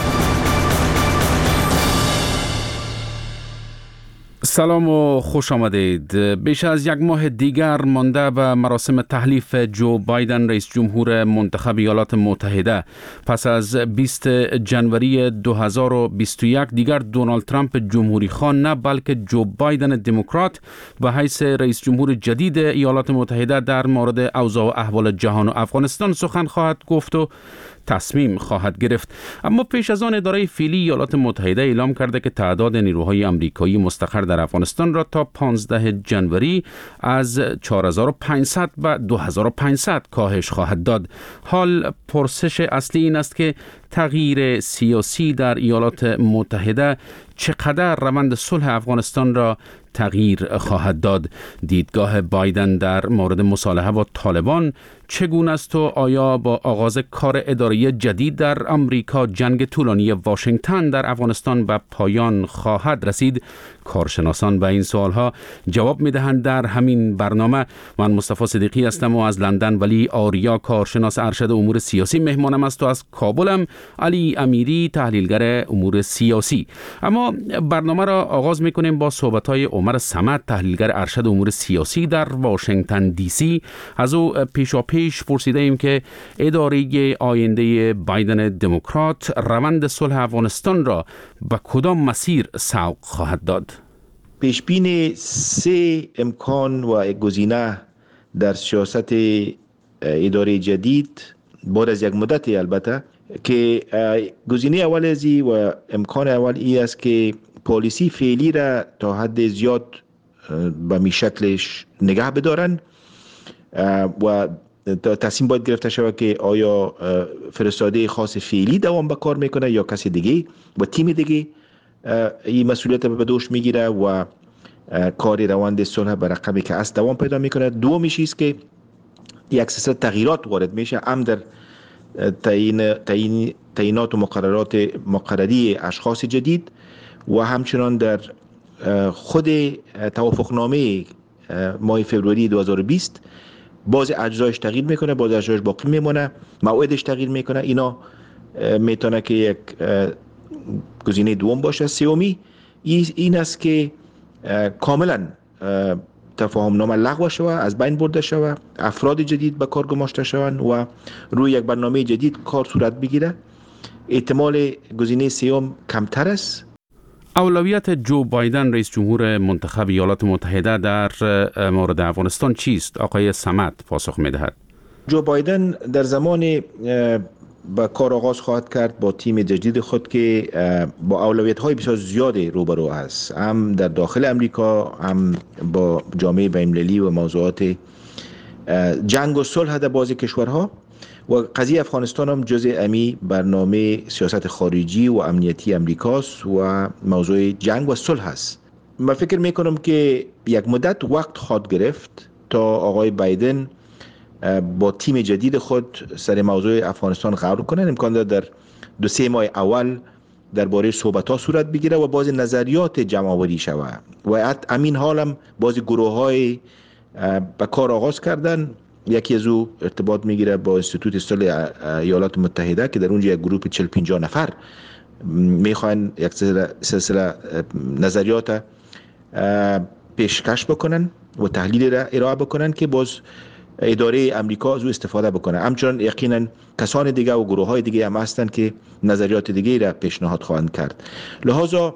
سلام و خوش آمدید. بیش از یک ماه دیگر مانده به مراسم تحلیف جو بایدن رئیس جمهور منتخب ایالات متحده. پس از بیست جنوری دو هزار و بیست و یک دیگر دونالد ترامپ جمهوری خواه نه بلکه جو بایدن دموکرات به حیث رئیس جمهور جدید ایالات متحده در مورد اوضاع و احوال جهان و افغانستان سخن خواهد گفت و تصمیم خواهد گرفت. اما پیش از آن اداره فعلی ایالات متحده اعلام کرده که تعداد نیروهای آمریکایی مستقر در افغانستان را تا پانزده جنوری از چهار هزار و پانصد به دو هزار و پانصد کاهش خواهد داد. حال پرسش اصلی این است که تغییر سیاسی در ایالات متحده چقدر روند صلح افغانستان را تغییر خواهد داد. دیدگاه بایدن در مورد مصالحه با طالبان چگونه است و آیا با آغاز کار اداره جدید در آمریکا جنگ طولانی واشنگتن در افغانستان به پایان خواهد رسید؟ کارشناسان به این سوالها جواب می‌دهند در همین برنامه. من مصطفی صدیقی هستم و از لندن ولی آریا کارشناس ارشد امور سیاسی مهمانم است و از کابلم علی امیری تحلیلگر امور سیاسی. اما برنامه را آغاز می‌کنیم با صحبت‌های عمر صمد تحلیلگر ارشد امور سیاسی در واشنگتن دی سی. از او پیشاپیش پرسیده ایم که اداره آینده بایدن دموکرات روند صلح افغانستان را به کدام مسیر سوق خواهد داد؟ پیشبین سه امکان و گزینه در سیاست اداره جدید بعد از یک مدت البته که گزینه اول ازی و امکان اول ای است که پالیسی فعلی را تا حد زیاد به می شکلش نگه بدارن و تصمیم باید گرفته شود که آیا فرستاده خاص فعلی دوام به کار میکنه یا کسی دیگه و تیم دیگه این مسئولیت به دوش میگیره و کار روند صلح به رقمی که است دوام پیدا میکنه. دومیش است که یک سلسله تغییرات وارد میشه هم در تعیین تعیین تعیینات و مقررات مقرری اشخاص جدید و همچنان در خود توافقنامه ماه فوریه دو هزار و بیست باز اجزایش تغییر میکنه، باز اجزایش باقی میمونه، موعدش تغییر میکنه. اینا میتونه که یک گزینه دوم باشه. سومی این است که کاملا تفاهم نامه لغو شود، از بین برده شود، افراد جدید به کار گماشته شوند و روی یک برنامه جدید کار صورت بگیره. احتمال گزینه سوم کمتر است. اولویت جو بایدن رئیس جمهور منتخب ایالات متحده در مورد افغانستان چیست؟ آقای صمد پاسخ می‌دهد. جو بایدن در زمان با کار آغاز خواهد کرد با تیم جدید خود که با اولویت‌های بسیار زیادی روبرو است، هم در داخل امریکا، هم با جامعه بین‌المللی و موضوعات جنگ و صلح در بعضی کشورها. و قضیه افغانستان هم جزء امی برنامه سیاست خارجی و امنیتی امریکاست و موضوع جنگ و صلح است. من فکر میکنم که یک مدت وقت خواهد گرفت تا آقای بایدن با تیم جدید خود سر موضوع افغانستان غور کنند. امکان دارد در دو سه ماه اول درباره صحبت‌ها صورت بگیره و بعضی نظریات جمع آوری شود و همین حال هم بعضی گروه‌های به کار آغاز کردن. یکی از او ارتباط میگیره با انستیتوت صلح ایالات متحده که در اونجا یک گروه چهل پنجاه نفر میخوان یک سلسله نظریات پیشکش بکنن و تحلیل را ارائه بکنن که باز اداره امریکا از او استفاده بکنه. همچنان یقینا کسان دیگه و گروه های دیگه هم هستند که نظریات دیگه را پیشنهاد خواهند کرد. لذا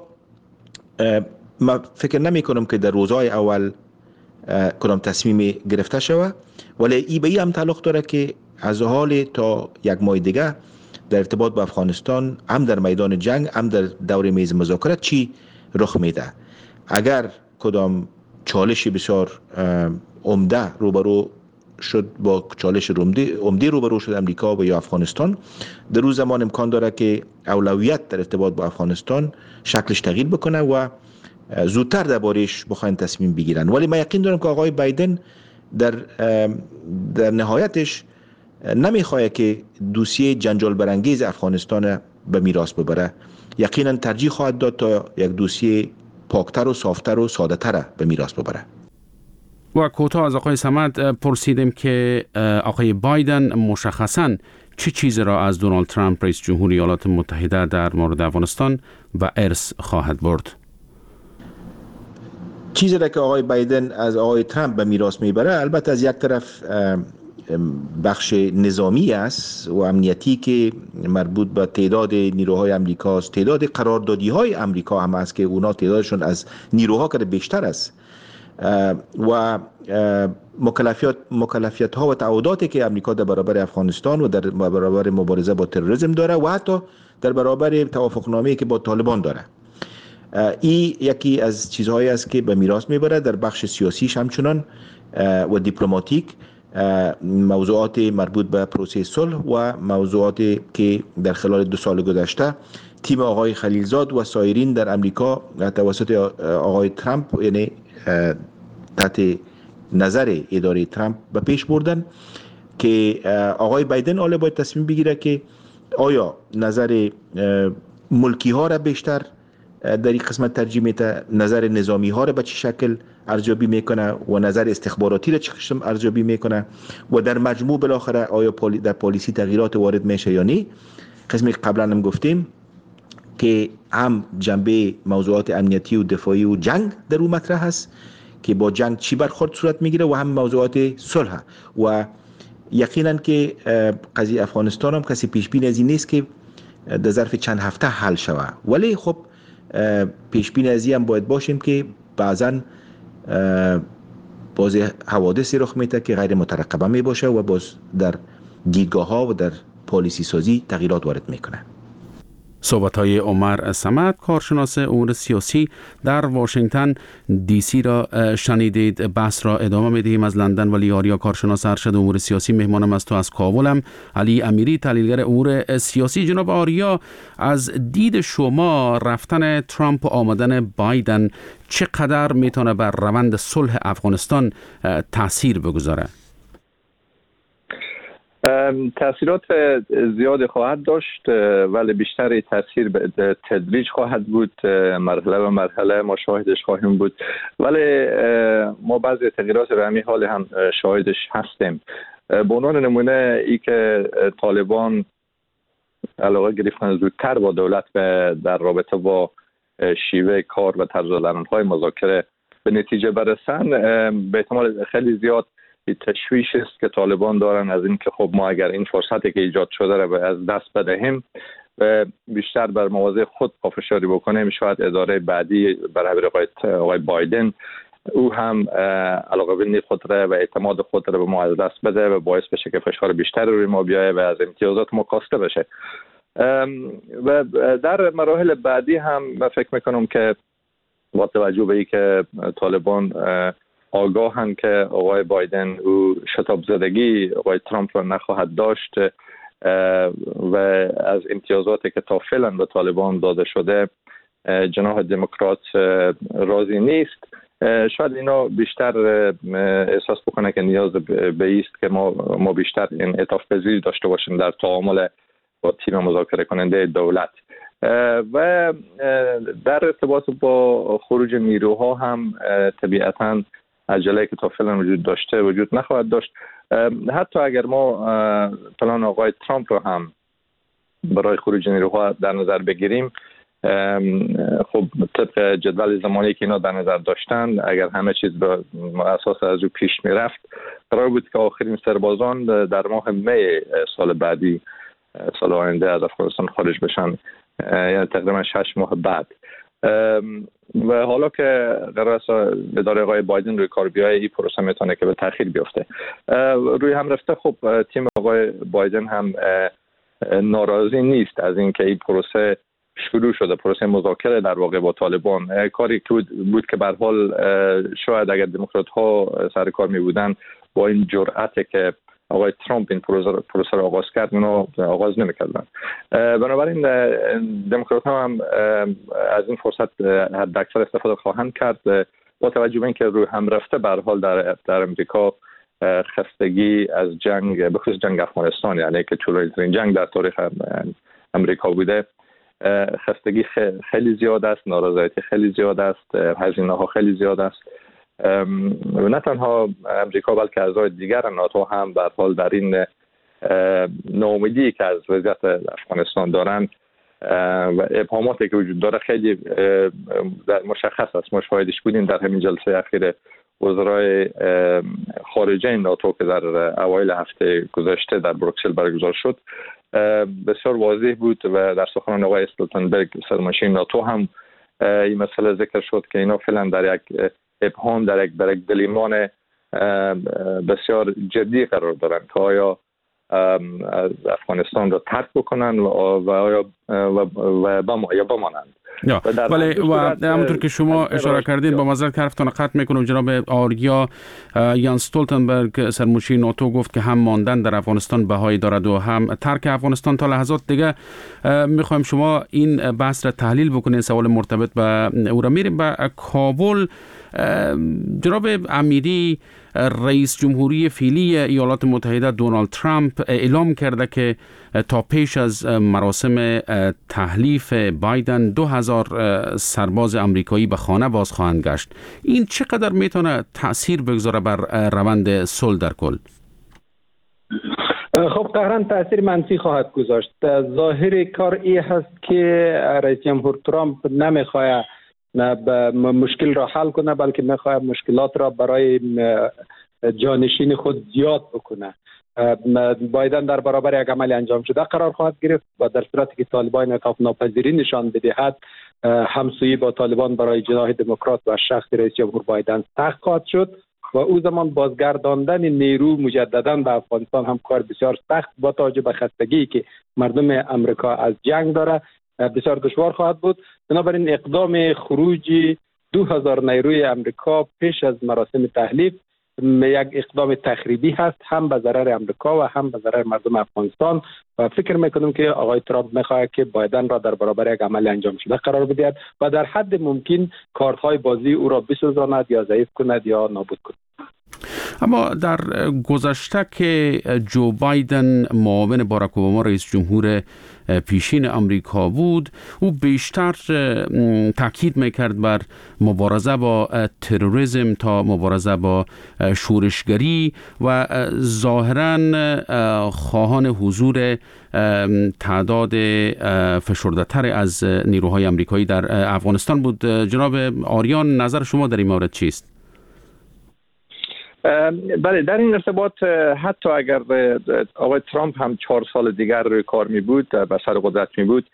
من فکر نمی کنم که در روزهای اول کدام تصمیم گرفته شود، ولی ای به ای هم تعلق داره که از حال تا یک ماه دیگه در ارتباط با افغانستان هم در میدان جنگ هم در دور میز مذاکرات چی رخ میده. اگر کدام چالش بسیار عمده روبرو شد با چالش عمده روبرو شد امریکا و یا افغانستان، در روز زمان امکان داره که اولویت در ارتباط با افغانستان شکلش تغییر بکنه و زودتر درباره‌اش بخواین تصمیم بگیرن. ولی من یقین دارم که آقای بایدن در در نهایتش نمیخواد که دوسیه جنجال برانگیز افغانستان به میراث ببره. یقینا ترجیح خواهد داد تا یک دوسیه پاکتر و صافتر و ساده‌تر به میراث ببره. و کوتاه از آقای صمد پرسیدیم که آقای بایدن مشخصاً چه چیزی را از دونالد ترامپ رئیس جمهور ایالات متحده در مورد افغانستان و ارث خواهد برد. چیزی را که آقای بایدن از آقای ترامپ به میراث میبره البته از یک طرف بخش نظامی است و امنیتی که مربوط به تعداد نیروهای امریکاست، تعداد قراردادی های امریکا هم است که اونا تعدادشون از نیروها که بیشتر است و مکلفیات مکلفیت ها و تعهداتی که امریکا در برابر افغانستان و در برابر مبارزه با تروریسم داره و حتی در برابر توافقنامه‌ای که با طالبان داره. این یکی از چیزهایی است که به میراث میبره. در بخش سیاسیش همچنان و دیپلماتیک موضوعات مربوط به پروسه صلح و موضوعاتی که در خلال دو سال گذشته تیم آقای خلیلزاد و سایرین در امریکا توسط آقای ترامپ یعنی تحت نظر اداره ترامپ به پیش بردن که آقای بایدن حالا باید تصمیم بگیره که آیا نظر ملکی ها را بیشتر در این قسمت ترجیح میده، نظر نظامی ها را به چه شکل ارزیابی میکنه و نظر استخباراتی را چه قسم ارزیابی میکنه و در مجموع بالاخره آیا در پالیسی تغییرات وارد میشه یا نه. قسمی قبلا هم گفتیم که هم جنبه موضوعات امنیتی و دفاعی و جنگ در اون مطرح هست که با جنگ چی برخورد صورت میگیره و هم موضوعات صلح و یقینا که قضیه افغانستان هم کسی پیش بینی از این نیست که در ظرف چند هفته حل شود، ولی خب پیش بینی از این هم باید باشیم که بعضا باز حوادثی رخ میده که غیر مترقبه می باشه و باز در دیدگاه ها و در پالیسی سازی تغییرات وارد میکنه. صحبت‌های عمر صمد، کارشناس امور سیاسی در واشنگتن دی سی را شنیدید. بحث را ادامه می‌دهیم از لندن. ولی آریا کارشناس ارشد امور سیاسی مهمانم است و از کابلم علی امیری تحلیلگر امور سیاسی. جناب آریا، از دید شما رفتن ترامپ و آمدن بایدن چقدر میتونه بر روند صلح افغانستان تاثیر بگذاره؟ تاثیرات زیادی خواهد داشت ولی بیشتر تاثیر به تدریج خواهد بود، مرحله به مرحله ما شاهدش خواهیم بود، ولی ما بعضی تغییرات رو همین حال هم شاهدش هستیم. به عنوان نمونه ای که طالبان علاقه گرفتن زودتر با دولت در رابطه با شیوه کار و طرز العمل‌های مذاکره به نتیجه برسن، به احتمال خیلی زیاد تشویش است که طالبان دارن از این که خب ما اگر این فرصتی که ایجاد شده را از دست بدهیم و بیشتر بر مواضع خود پافشاری بکنیم، شاید اداره بعدی برای آقای آقای بایدن او هم علاقه خود را و اعتماد خود را به ما از دست بده و باعث بشه که فشار بیشتر روی ما بیایه و از امتیازات ما کاسته بشه. و در مراحل بعدی هم من فکر میکنم که با توجه به اینکه طالبان آگاهند که آقای بایدن او شتاب زدگی آقای ترامپ را نخواهد داشت و از امتیازاتی که تا فعلا به طالبان داده شده جناح دموکرات راضی نیست، شاید اینا بیشتر احساس بکنه که نیاز به ایست که ما ما بیشتر انعطاف پذیری داشته باشیم در تعامل با تیم مذاکره کننده دولت. و در ارتباط با خروج نیروها هم طبیعتاً عجله که تا فعلا وجود داشته وجود نخواهد داشت. حتی اگر ما پلان آقای ترامپ رو هم برای خروج نیروها در نظر بگیریم، خب طبق جدول زمانی که اینا در نظر داشتن، اگر همه چیز به اساس از او پیش میرفت، قرار بود که آخرین سربازان در ماه می سال بعدی، سال آینده، از افغانستان خارج بشن، یعنی تقریبا شش ماه بعد. و حالا که قرار است اداره آقای بایدن روی کار بیایه، این پروسه میتونه که به تاخیر بیفته. روی هم رفته، خب تیم آقای بایدن هم ناراضی نیست از اینکه این پروسه شروع شده، پروسه مذاکره در واقع با طالبان. کاری که بود که به هر حال شاید اگر دموکرات ها سر کار می بودن با این جرأتی که آقای ترامپ این پروسه را آغاز کرد، اونو آغاز نمی‌کردن. بنابراین دموکرات ها هم از این فرصت حد اکثر استفاده خواهند کرد، با توجه به اینکه روی هم رفته به هر حال در در امریکا خستگی از جنگ، به خصوص جنگ افغانستان، یعنی که طولانی‌ترین جنگ در تاریخ امریکا بوده، خستگی خیلی زیاد است، نارضایتی خیلی زیاد است، هزینه‌ها خیلی زیاد است. نه تنها امریکا بلکه اعضای دیگر ناتو هم به هر حال در این ناامیدی که از وضعیت افغانستان دارن و ابهاماتی که وجود داره خیلی مشخص است. ما شاهدش بودیم در همین جلسه اخیر وزرای خارجه ناتو که در اوایل هفته گذشته در بروکسل برگزار شد، بسیار واضح بود و در سخنان آقای استولتنبرگ سرمنشین ناتو هم این مسئله ذکر شد که اینا فعلا در یک ابهام، در یک در یک دلیمان بسیار جدی قرار دارن که آیا از افغانستان را ترک بکنن و آیا و بمانند. ولی و همونطور که شما اشاره کردین، با معذرت که حرفتان قطع میکنم، جناب آریا یان استولتنبرگ سرمنشین ناتو گفت که هم ماندن در افغانستان بهایی دارد و هم ترک افغانستان تا لحظات دیگه. میخوایم شما این بحث را تحلیل بکنین، سوال مرتبط به او را میریم به کابل. جناب امیری، رئیس جمهوری فعلی ایالات متحده دونالد ترامپ اعلام کرده که تا پیش از مراسم تحلیف بایدن دو هزار سرباز امریکایی به خانه باز خواهند گشت. این چقدر میتونه تأثیر بگذاره بر روند صلح در کل؟ خب قطعاً تأثیر منفی خواهد گذاشت. ظاهر کار ای هست که رئیس جمهور ترامپ نمیخواد نه مشکل را حل کنه، بلکه میخواد مشکلات را برای جانشین خود زیاد بکنه. بایدن در برابر یک عمل انجام شده قرار خواهد گرفت و در صورتی که طالبان انعطاف ناپذیری نشان بدهد، همسویی با طالبان برای جناح دموکرات و شخص رئیس جمهور بایدن سخت خواهد شد و او زمان بازگرداندن نیرو مجددا به افغانستان هم کار بسیار سخت با توجه به خستگی که مردم امریکا از جنگ داره بسیار دشوار خواهد بود. بنابراین اقدام خروج دو هزار نیروی امریکا پیش از مراسم تحلیف یک اقدام تخریبی هست، هم به ضرر امریکا و هم به ضرر مردم افغانستان و فکر میکنم که آقای ترامپ میخواهد که بایدن را در برابر یک عمل انجام شده قرار بدهد و در حد ممکن کارت‌های بازی او را بسوزاند یا ضعیف کند یا نابود کند. اما در گذشته که جو بایدن معاون باراک اوباما رئیس جمهور پیشین آمریکا بود، او بیشتر تاکید میکرد بر مبارزه با تروریسم تا مبارزه با شورشگری و ظاهراً خواهان حضور تعداد فشرده تر از نیروهای آمریکایی در افغانستان بود. جناب آریان، نظر شما در این مورد چیست؟ بله، در این ارتباط حتی اگر آقای ترامپ هم چهار سال دیگر روی کار می بود، به سر قدرت می بود،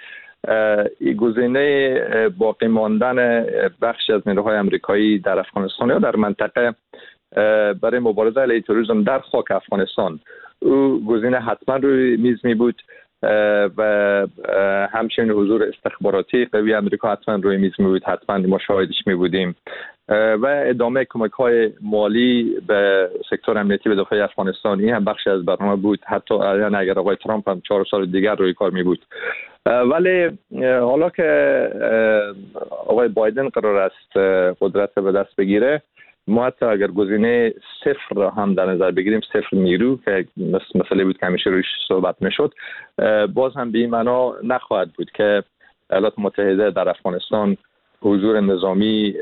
گزینه باقی ماندن بخش از نیروهای آمریکایی در افغانستان یا در منطقه برای مبارزه علیه تروریسم در خاک افغانستان، او گزینه حتما روی میز می بود و همچنین حضور استخباراتی قوی آمریکا حتما روی میز می بود، حتما ما شاهدش می بودیم و ادامه کمک های مالی به سکتور امنیتی و دفاعی افغانستان، این هم بخشی از برنامه بود، حتی اگر آقای ترامپ هم چهار سال دیگر روی کار می بود. ولی حالا که آقای بایدن قرار است قدرت به دست بگیره، ما حتی اگر گزینه صفر را هم در نظر بگیریم، صفر نیرو که مسئله بود که همیشه روش صحبت میشد، باز هم به این معنا نخواهد بود که ایالات متحده در افغانستان حضور نظامی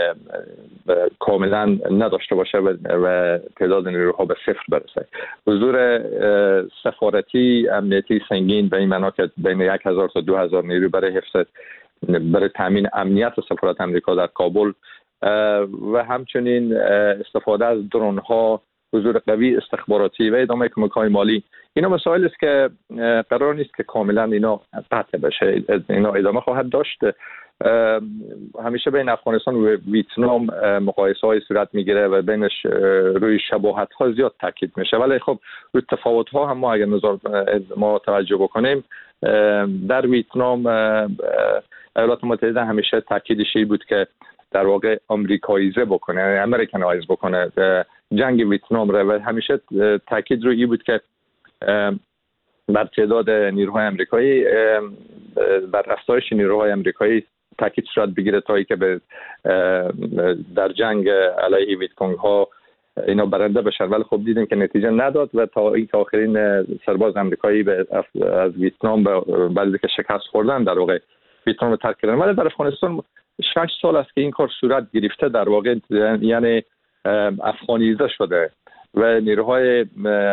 کاملا نداشته باشه و تعداد نیروها به صفر برسه. حضور سفارتی امنیتی سنگین به این معنا که بین یک هزار تا دو هزار نیرو برای حفظ برای تامین امنیت سفارت آمریکا در کابل و همچنین استفاده از درون ها، حضور قوی استخباراتی و ادامه کمک های مالی، اینا مسائل است که قرار نیست که کاملا اینا قطع بشه، اینا ادامه خواهد داشت. همیشه بین افغانستان و ویتنام مقایسه های صورت میگیره و بینش روی شباهت ها زیاد تاکید میشه، ولی خب روی تفاوت ها هم ما اگر نظر ما توجه بکنیم، در ویتنام ایالات متحده همیشه تاکیدش این بود که در واقع آمریکاییزه بکنه، امریکنایز بکنه جنگ ویتنام را، و همیشه تاکید روی این بود که بر تعداد نیروهای آمریکایی، بر افزایش نیروهای آمریکایی تاکید صورت بگیره تا ای که به در جنگ علیه ویتکونگ ها اینا برنده بشن. ولی خب دیدیم که نتیجه نداد و تا اینکه آخرین سرباز آمریکایی از ویتنام بعد که شکست خوردن در واقع ویتنام رو ترک کردن. ولی در افغانستان شش سال است که این کار صورت گرفته، در واقع یعنی افغانیزه شده و نیروهای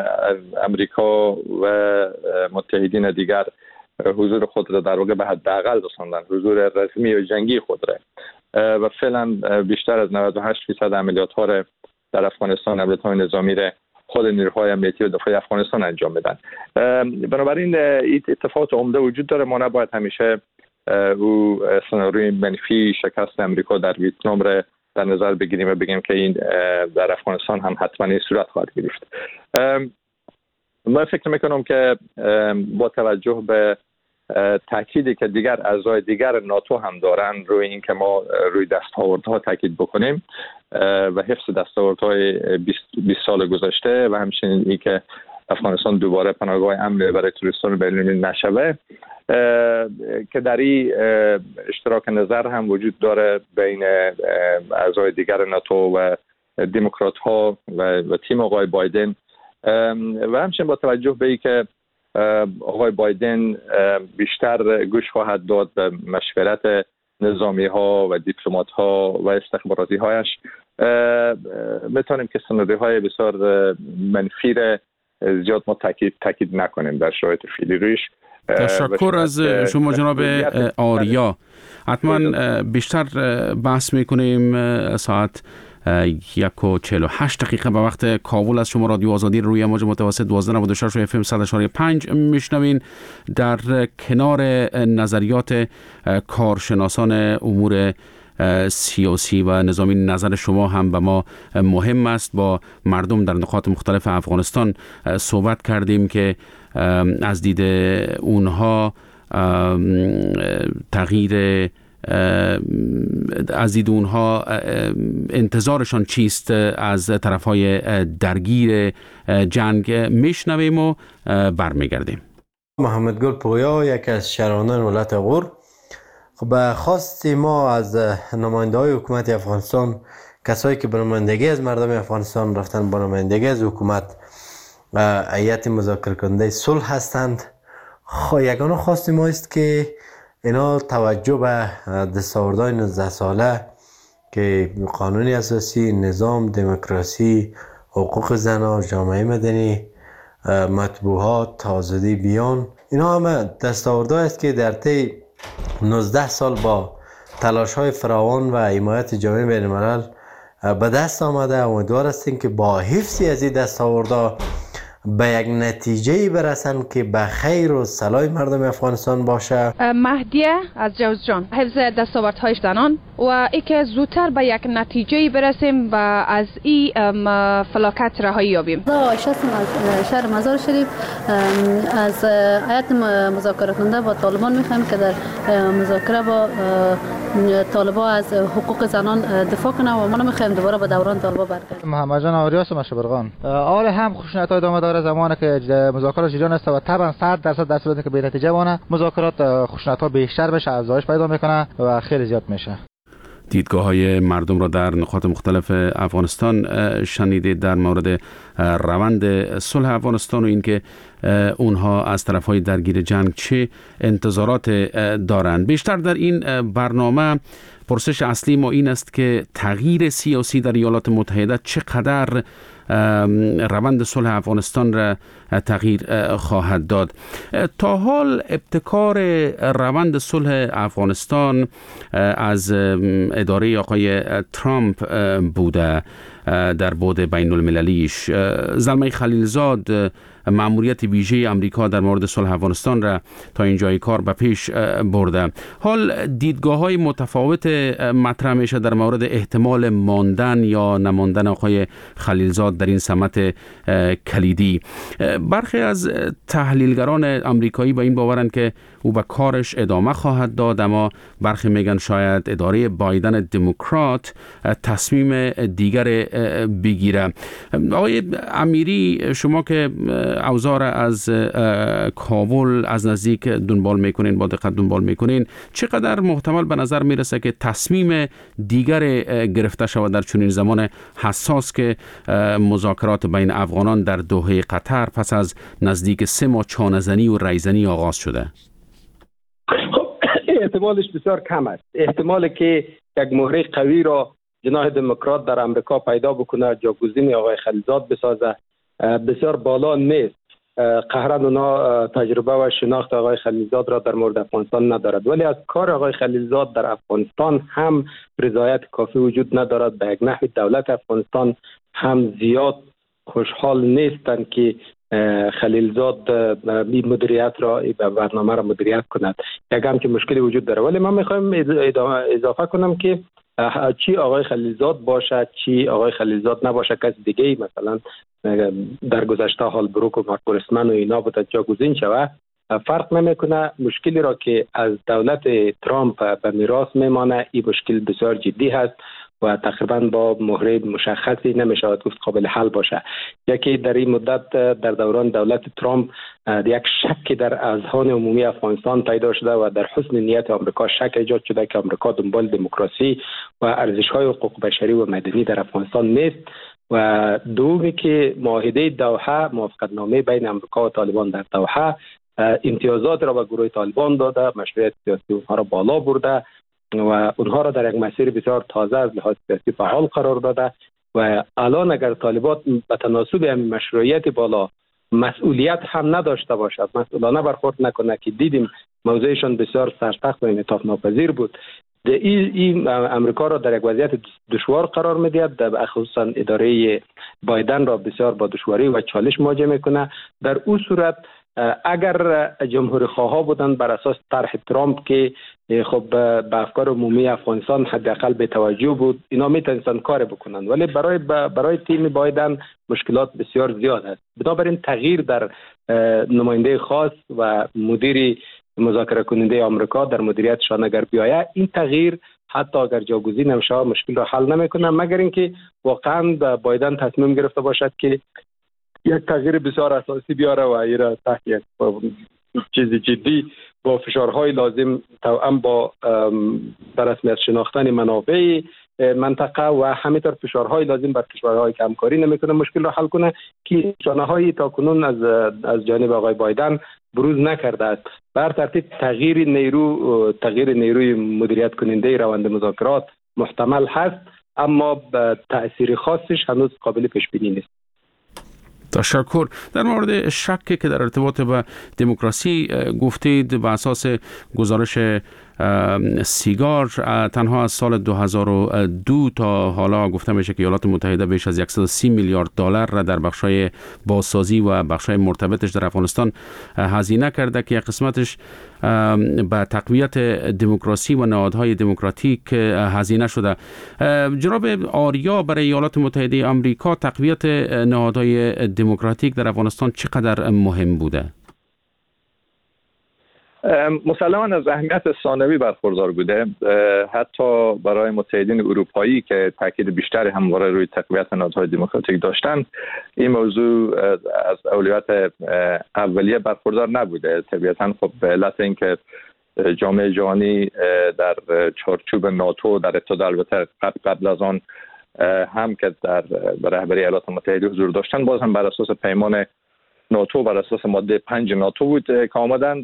امریکا و متحدین دیگر حضور خود را در واقع به حداقل رساندن، حضور رسمی و جنگی خود را، و فعلا بیشتر از نود و هشت درصد عملیات ها را در افغانستان، عملیات های نظامی را خود نیروهای امنیتی و دفاعی افغانستان انجام میدن. بنابراین این اتفاقات عمده وجود داره. ما نباید همیشه او سناریوی منفی شکست امریکا در ویتنام را در نظر بگیریم و بگیم که این در افغانستان هم حتما این صورت خواهد گرفت. من فکر میکنم که با توجه به تاکیدی که دیگر اعضای دیگر ناتو هم دارن روی این که ما روی دستاوردها تاکید بکنیم و حفظ دستاوردهای بیست سال گذشته و همچنین این که افغانستان دوباره پناهگاه امن برای توریستان بین‌المللی نشوه، که در این اشتراک نظر هم وجود داره بین اعضای دیگر ناتو و دموکرات ها و, و تیم آقای بایدن، و همچنین با توجه به این که آقای بایدن بیشتر گوش خواهد داد به مشورت نظامی ها و دیپلمات ها و استخباراتی هایش، میتونیم که سناریوهای بسیار منفی را زیاد ما تاکید تاکید نکنیم در شرایط فعلی رویش. تشکر از شما جناب آریا. حتما بیشتر بحث میکنیم. ساعت یک و چهل و هشت دقیقه به وقت کابل از شما رادیو آزادی روی موج متوسط دوازده نود و شش و اف ام صد و پنج میشنوین. در کنار نظریات کارشناسان امور سیاسی و نظامی، نظر شما هم به ما مهم است. با مردم در نقاط مختلف افغانستان صحبت کردیم که از دید اونها تغییر از دید اونها انتظارشان چیست از طرفهای درگیر جنگ. میشنویم و برمیگردیم. محمد گل پویا، یکی از شهروندان ولایت غور، به خواست ما از نماینده های حکومت افغانستان کسایی که به نمایندگی از مردم افغانستان رفتن به نمایندگی از حکومت هیئت مذاکره کننده صلح هستند. خب یگانه خواست ما است که اینا توجه به دستاوردهای نوزده ساله که قانون اساسی، نظام دموکراسی، حقوق زنان، جامعه مدنی، مطبوعات، آزادی بیان، اینا همه دستاوردهایی است که در طی نوزده سال با تلاش های فراوان و حمایت جامعه بین الملل به دست آمده. امیدوار هستیم که با حفظ از این دستاوردها به یک نتیجه برسن که به خیر و صلاح مردم افغانستان باشه. مهدیه از جوزجان، حفظ دستاوردهای زنان و ای که زودتر به یک نتیجه برسیم و از این فلاکت رهایی یابیم. عایشه هستم از شهر مزار شریف. از هیئت مذاکره کننده با طالبان میخوایم که در مذاکره با طالبان از حقوق زنان دفاع کنه و ما نمیخوایم دوباره به دوران طالبان برگردیم. محمد جان آریاس مشبرغان. اول هم خشونت های ادامه داره زمانی که مذاکرات جریان است و طبعا صد درصد در صورتی که به نتیجه بونه مذاکرات خشونت ها بیشتر بشه، افزایش پیدا میکنه و خیلی زیاد میشه. دیدگاه های مردم را در نقاط مختلف افغانستان شنیدید در مورد روند صلح افغانستان و اینکه اونها از طرف های درگیر جنگ چه انتظارات دارند. بیشتر در این برنامه پرسش اصلی ما این است که تغییر سیاسی در ایالات متحده چقدر روند صلح افغانستان را تغییر خواهد داد. تا حال ابتکار روند صلح افغانستان از اداره آقای ترامپ بوده در بعد بین المللیش. زلمه خلیلزاد مأموریت ویژه امریکا در مورد صلح افغانستان را تا اینجای کار به پیش برده. حال دیدگاه‌های متفاوت مطرح میشه در مورد احتمال ماندن یا نماندن آقای خلیلزاد در این سمت کلیدی. برخی از تحلیلگران امریکایی به این باورند که او به کارش ادامه خواهد داد، اما برخی میگن شاید اداره بایدن دموکرات تصمیم دیگر بگیره. آقای امیری، شما که اوضاع از کابل از نزدیک دنبال میکنین، با دقت دنبال میکنین، چقدر محتمل به نظر میرسه که تصمیم دیگر گرفته شود در چنین زمان حساس که مذاکرات بین افغانان در دوحه قطر پس از نزدیک سه ماه چانه‌زنی و ریزنی آغاز شده؟ خب احتمالش بسیار کم است. احتمالی که یک مهره قوی را جناح دموکرات در امریکا پیدا بکنه، جاگزین آقای خلیلزاد بسازه، بسیار بالا نیست. قهرن اونا تجربه و شناخت آقای خلیلزاد را در مورد افغانستان ندارد، ولی از کار آقای خلیلزاد در افغانستان هم رضایت کافی وجود ندارد. به یک نحو دولت افغانستان هم زیاد خوشحال نیستند که خلیلزاد این مدیریت را، این برنامه را مدیریت کند. یک هم که مشکلی وجود داره، ولی من میخوایم اضافه کنم که چی آقای خلیلزاد باشه چی آقای خلیلزاد نباشه، کس دیگه ای مثلا در گذشته حال بروک و مارک بورسمن و اینا بوده جاگزین شوه، فرق نمیکنه. مشکلی را که از دولت ترامپ به میراث میمانه، این مشکل بسیار جدی هست و تقریبا با مهره مشخصی نمیشود گفت قابل حل باشه. یکی در این مدت در دوران دولت ترامپ یک شک در اذهان عمومی افغانستان پیدا شده و در حسن نیت آمریکا شک ایجاد شده که آمریکا دنبال دموکراسی و ارزش‌های حقوق بشری و مدنی در افغانستان نیست. و دومی که معاهده دوحه، موافقتنامه بین آمریکا و طالبان در دوحه، امتیازات را به گروه طالبان داده، مشروعیت سیاسی اونها را بالا برده و اونها را در یک مسیر بسیار تازه از لحاظ سیاسی فعال قرار داده و الان اگر طالبان به تناسب همین مشروعیت بالا مسئولیت هم نداشته باشد، مسئولانه برخورد نکنه که دیدیم موضعشان بسیار سرسخت و انعطاف ناپذیر بود، این این امریکا را در یک وضعیت دشوار قرار می‌دهد، خصوصا اداره بایدن را بسیار با دشواری و چالش مواجه میکنه. در او صورت اگر جمهوری خواها بودند بر اساس طرح ترامپ که خب به افکار عمومی افغانستان حداقل به توجه بود، اینا میتونستن کار بکنن، ولی برای برای تیم بایدن مشکلات بسیار زیاد است. بنابراین تغییر در نماینده خاص و مدیر مذاکره کننده آمریکا در مدیریتشان اگر بیاید، این تغییر حتی اگر جاگزین هم شود مشکل را حل نمیکنه، مگر اینکه واقعا بایدن تصمیم گرفته باشد که یک تغییر بسیار اساسی بیاره و ایرا تحت یک چیز جدی با فشارهای لازم توأم با در رسمیت شناختن منافع منطقه و همینطور فشارهای لازم بر کشورهای که همکاری نمیکنه مشکل را حل کنه که نشانه‌های تاکنون از از جانب آقای بایدن بروز نکرده است. بر ترتیب تغییر نیرو تغییر نیروی مدیریت کننده روند مذاکرات محتمل هست، اما به تأثیر خاصش هنوز قابل پیش بینی نیست. تشکر. در مورد شکی که در ارتباط با دموکراسی گفتید، به اساس گزارش سیگار تنها از سال دو هزار و دو تا حالا گفته میشه که ایالات متحده بیش از صد و سی میلیارد دلار را در بخش‌های بازسازی و بخش‌های مرتبطش در افغانستان هزینه کرده که یک قسمتش به تقویت دموکراسی و نهادهای دموکراتیک هزینه شده. جناب آریا، برای ایالات متحده آمریکا تقویت نهادهای دموکراتیک در افغانستان چقدر مهم بوده؟ مسلماً از اهمیت ثانوی برخوردار بوده، حتی برای متحدین اروپایی که تاکید بیشتری همواره روی تقویت نهادهای دموکراتیک داشتند. این موضوع از اولویت اولیه برخوردار نبوده. طبیعتاً خب به علت اینکه جامعه جهانی در چارچوب ناتو در ابتدا البته قبل از آن هم که در رهبری ایالات متحده حضور داشتن، باز هم بر اساس پیمان ناتو بر اساس ماده پنج ناتو بود که آمدند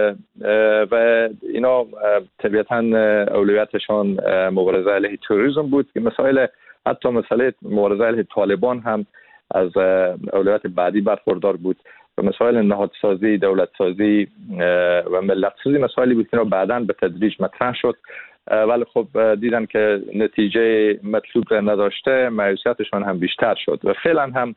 و اینا طبیعتاً اولویتشان مبارزه علیه تروریسم بود که مسائل حتی مسئله مبارزه علیه طالبان هم از اولویت بعدی برخوردار بود و مسائل نهادسازی، دولتسازی و ملتسازی مسائلی بود که بعداً به تدریج مطرح شد، ولی خب دیدن که نتیجه مطلوب نداشته، مایوسیتشان هم بیشتر شد و فعلا هم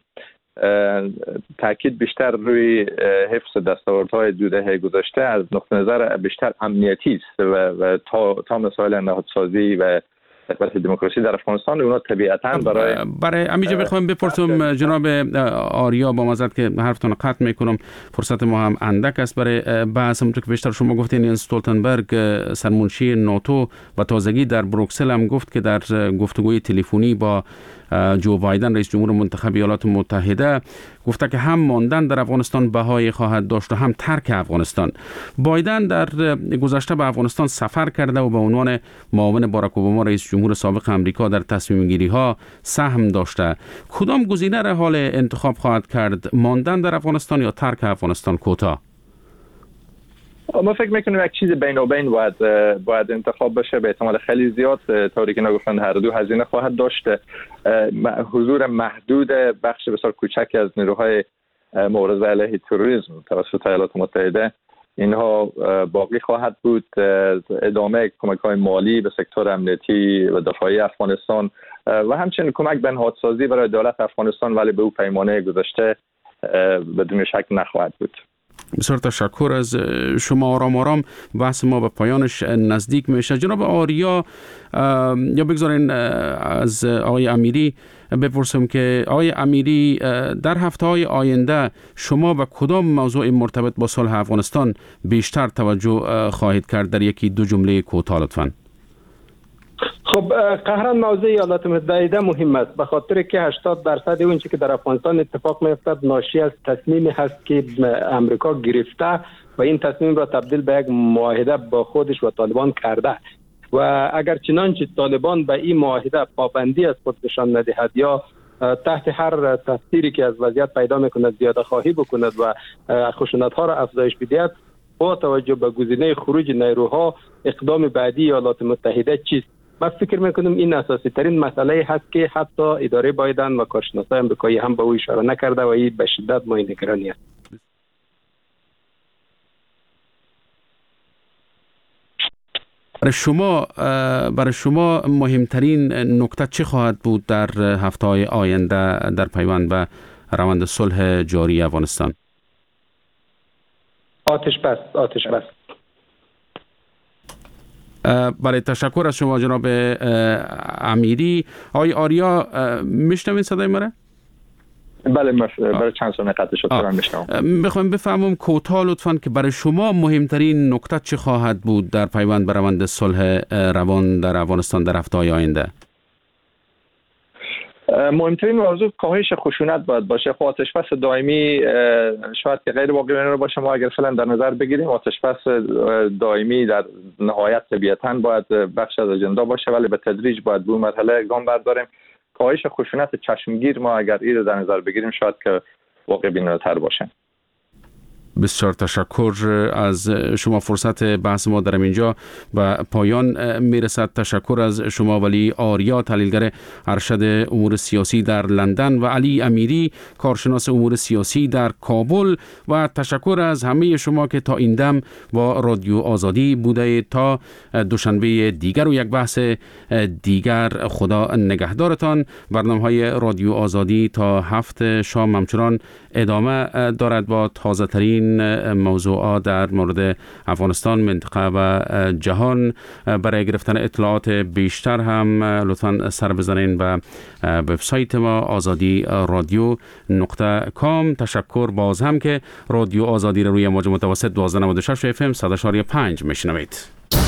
تاکید بیشتر روی حفظ دستاوردهای دو دهه گذشته از نقطه نظر بیشتر امنیتی است و, و تا, تا مسائل نهادسازی و تقویت دموکراسی در افغانستان اونا طبیعتاً برای برای امیجا بخوام بپرسم جناب آریا، با معذرت که حرفتون قطع میکنم، فرصت ما هم اندک است برای بحث. همونطور که بیشتر شما گفتین، یانس استولتنبرگ سرمنشی ناتو و تازگی در بروکسل هم گفت که در گفتگوی تلفنی با جو بایدن رئیس جمهور منتخب ایالات متحده گفته که هم ماندن در افغانستان بهای خواهد داشت و هم ترک افغانستان. بایدن در گذشته به افغانستان سفر کرده و به عنوان معاون باراک اوباما رئیس جمهور سابق امریکا در تصمیم گیری ها سهم داشته. کدام گزینه را حال انتخاب خواهد کرد؟ ماندن در افغانستان یا ترک افغانستان کوتاه؟ ما فکر میکنیم یک چیز بین و بین باید باید انتخاب بشه. به احتمال خیلی زیاد طوری که نگفتن هر دو هزینه خواهد داشت. حضور محدود بخش بسیار کوچکی از نیروهای مبارزه علیه تروریسم توسط ایالات متحده اینها باقی خواهد بود. ادامه کمک‌های مالی به سکتور امنیتی و دفاعی افغانستان و همچنین کمک به نهادسازی برای دولت افغانستان، ولی به او پیمانه گذشته بدون شک نخواهد بود. بسیار تشکر از شما. آرام آرام بحث ما به پایانش نزدیک میشه. جناب آریا، یا بگذارین از آقای امیری بپرسم که آقای امیری، در هفته‌های آینده شما به کدام موضوع مرتبط با صلح افغانستان بیشتر توجه خواهید کرد؟ در یکی دو جمله کوتاه لطفاً. خب قهران موضوع ایالات متحده مهم است، به خاطر که هشتاد درصد اون چیزی که در افغانستان اتفاق میافتد ناشی از تصمیمی هست که امریکا گرفته و این تصمیم را تبدیل به یک معاهده با خودش و طالبان کرده و اگر چنانچه طالبان به این معاهده پابندی از خود نشان ندهد یا تحت هر تفسیری که از وضعیت پیدا میکند زیاده خواهی بکند و خشونت ها را افزایش بدهد، با توجه به گزینه خروج نیروها اقدام بعدی ایالات متحده چیست؟ من فکر میکنم این اساسی ترین مسئله هست که حتی اداره بایدن و کارشناسای امریکایی هم به او اشاره نکرده و این به شدت مورد نگرانی است. برای شما برای شما مهمترین نکته چه خواهد بود در هفته‌های آینده در پیوند به روند صلح جاری افغانستان؟ آتش بس آتش بس بله، تشکر از شما جناب امیری. آقای آریا، میشنوین صدای مرا؟ بله، برای چند ثانیه قطع شد. دارم میشنوم. بخوام بفهمم کوتاه لطفاً که برای شما مهمترین نکته چه خواهد بود در پیوند به روند صلح روان در افغانستان در هفته‌های آینده؟ مهمترین موضوع کاهش خشونت باید باشه. خب آتش‌بس دائمی شاید که غیر واقع‌بینانه باشه، ما اگر فعلا در نظر بگیریم آتش‌بس دائمی در نهایت طبیعتاً باید بخش از اجندا باشه، ولی به تدریج باید به مرحله گام برداریم. کاهش خشونت چشمگیر ما اگر این رو در نظر بگیریم شاید که واقع‌بینانه تر باشه. بسیار تشکر از شما. فرصت بحث ما در اینجا به پایان میرسد. تشکر از شما ولی آریا، تحلیلگر ارشد امور سیاسی در لندن، و علی امیری، کارشناس امور سیاسی در کابل، و تشکر از همه شما که تا این دم با رادیو آزادی بوده. تا دوشنبه دیگر و یک بحث دیگر، خدا نگهدارتان. برنامه‌های رادیو آزادی تا هفت شام همچنان ادامه دارد با تازه ترین موضوعات در مورد افغانستان، منطقه و جهان. برای گرفتن اطلاعات بیشتر هم لطفاً سر بزنین به وبسایت ما آزادی رادیو نقطه کام. تشکر باز هم که رادیو آزادی رو روی موج متوسط دوازده نود و شش اف ام صد و پنج میشنوید.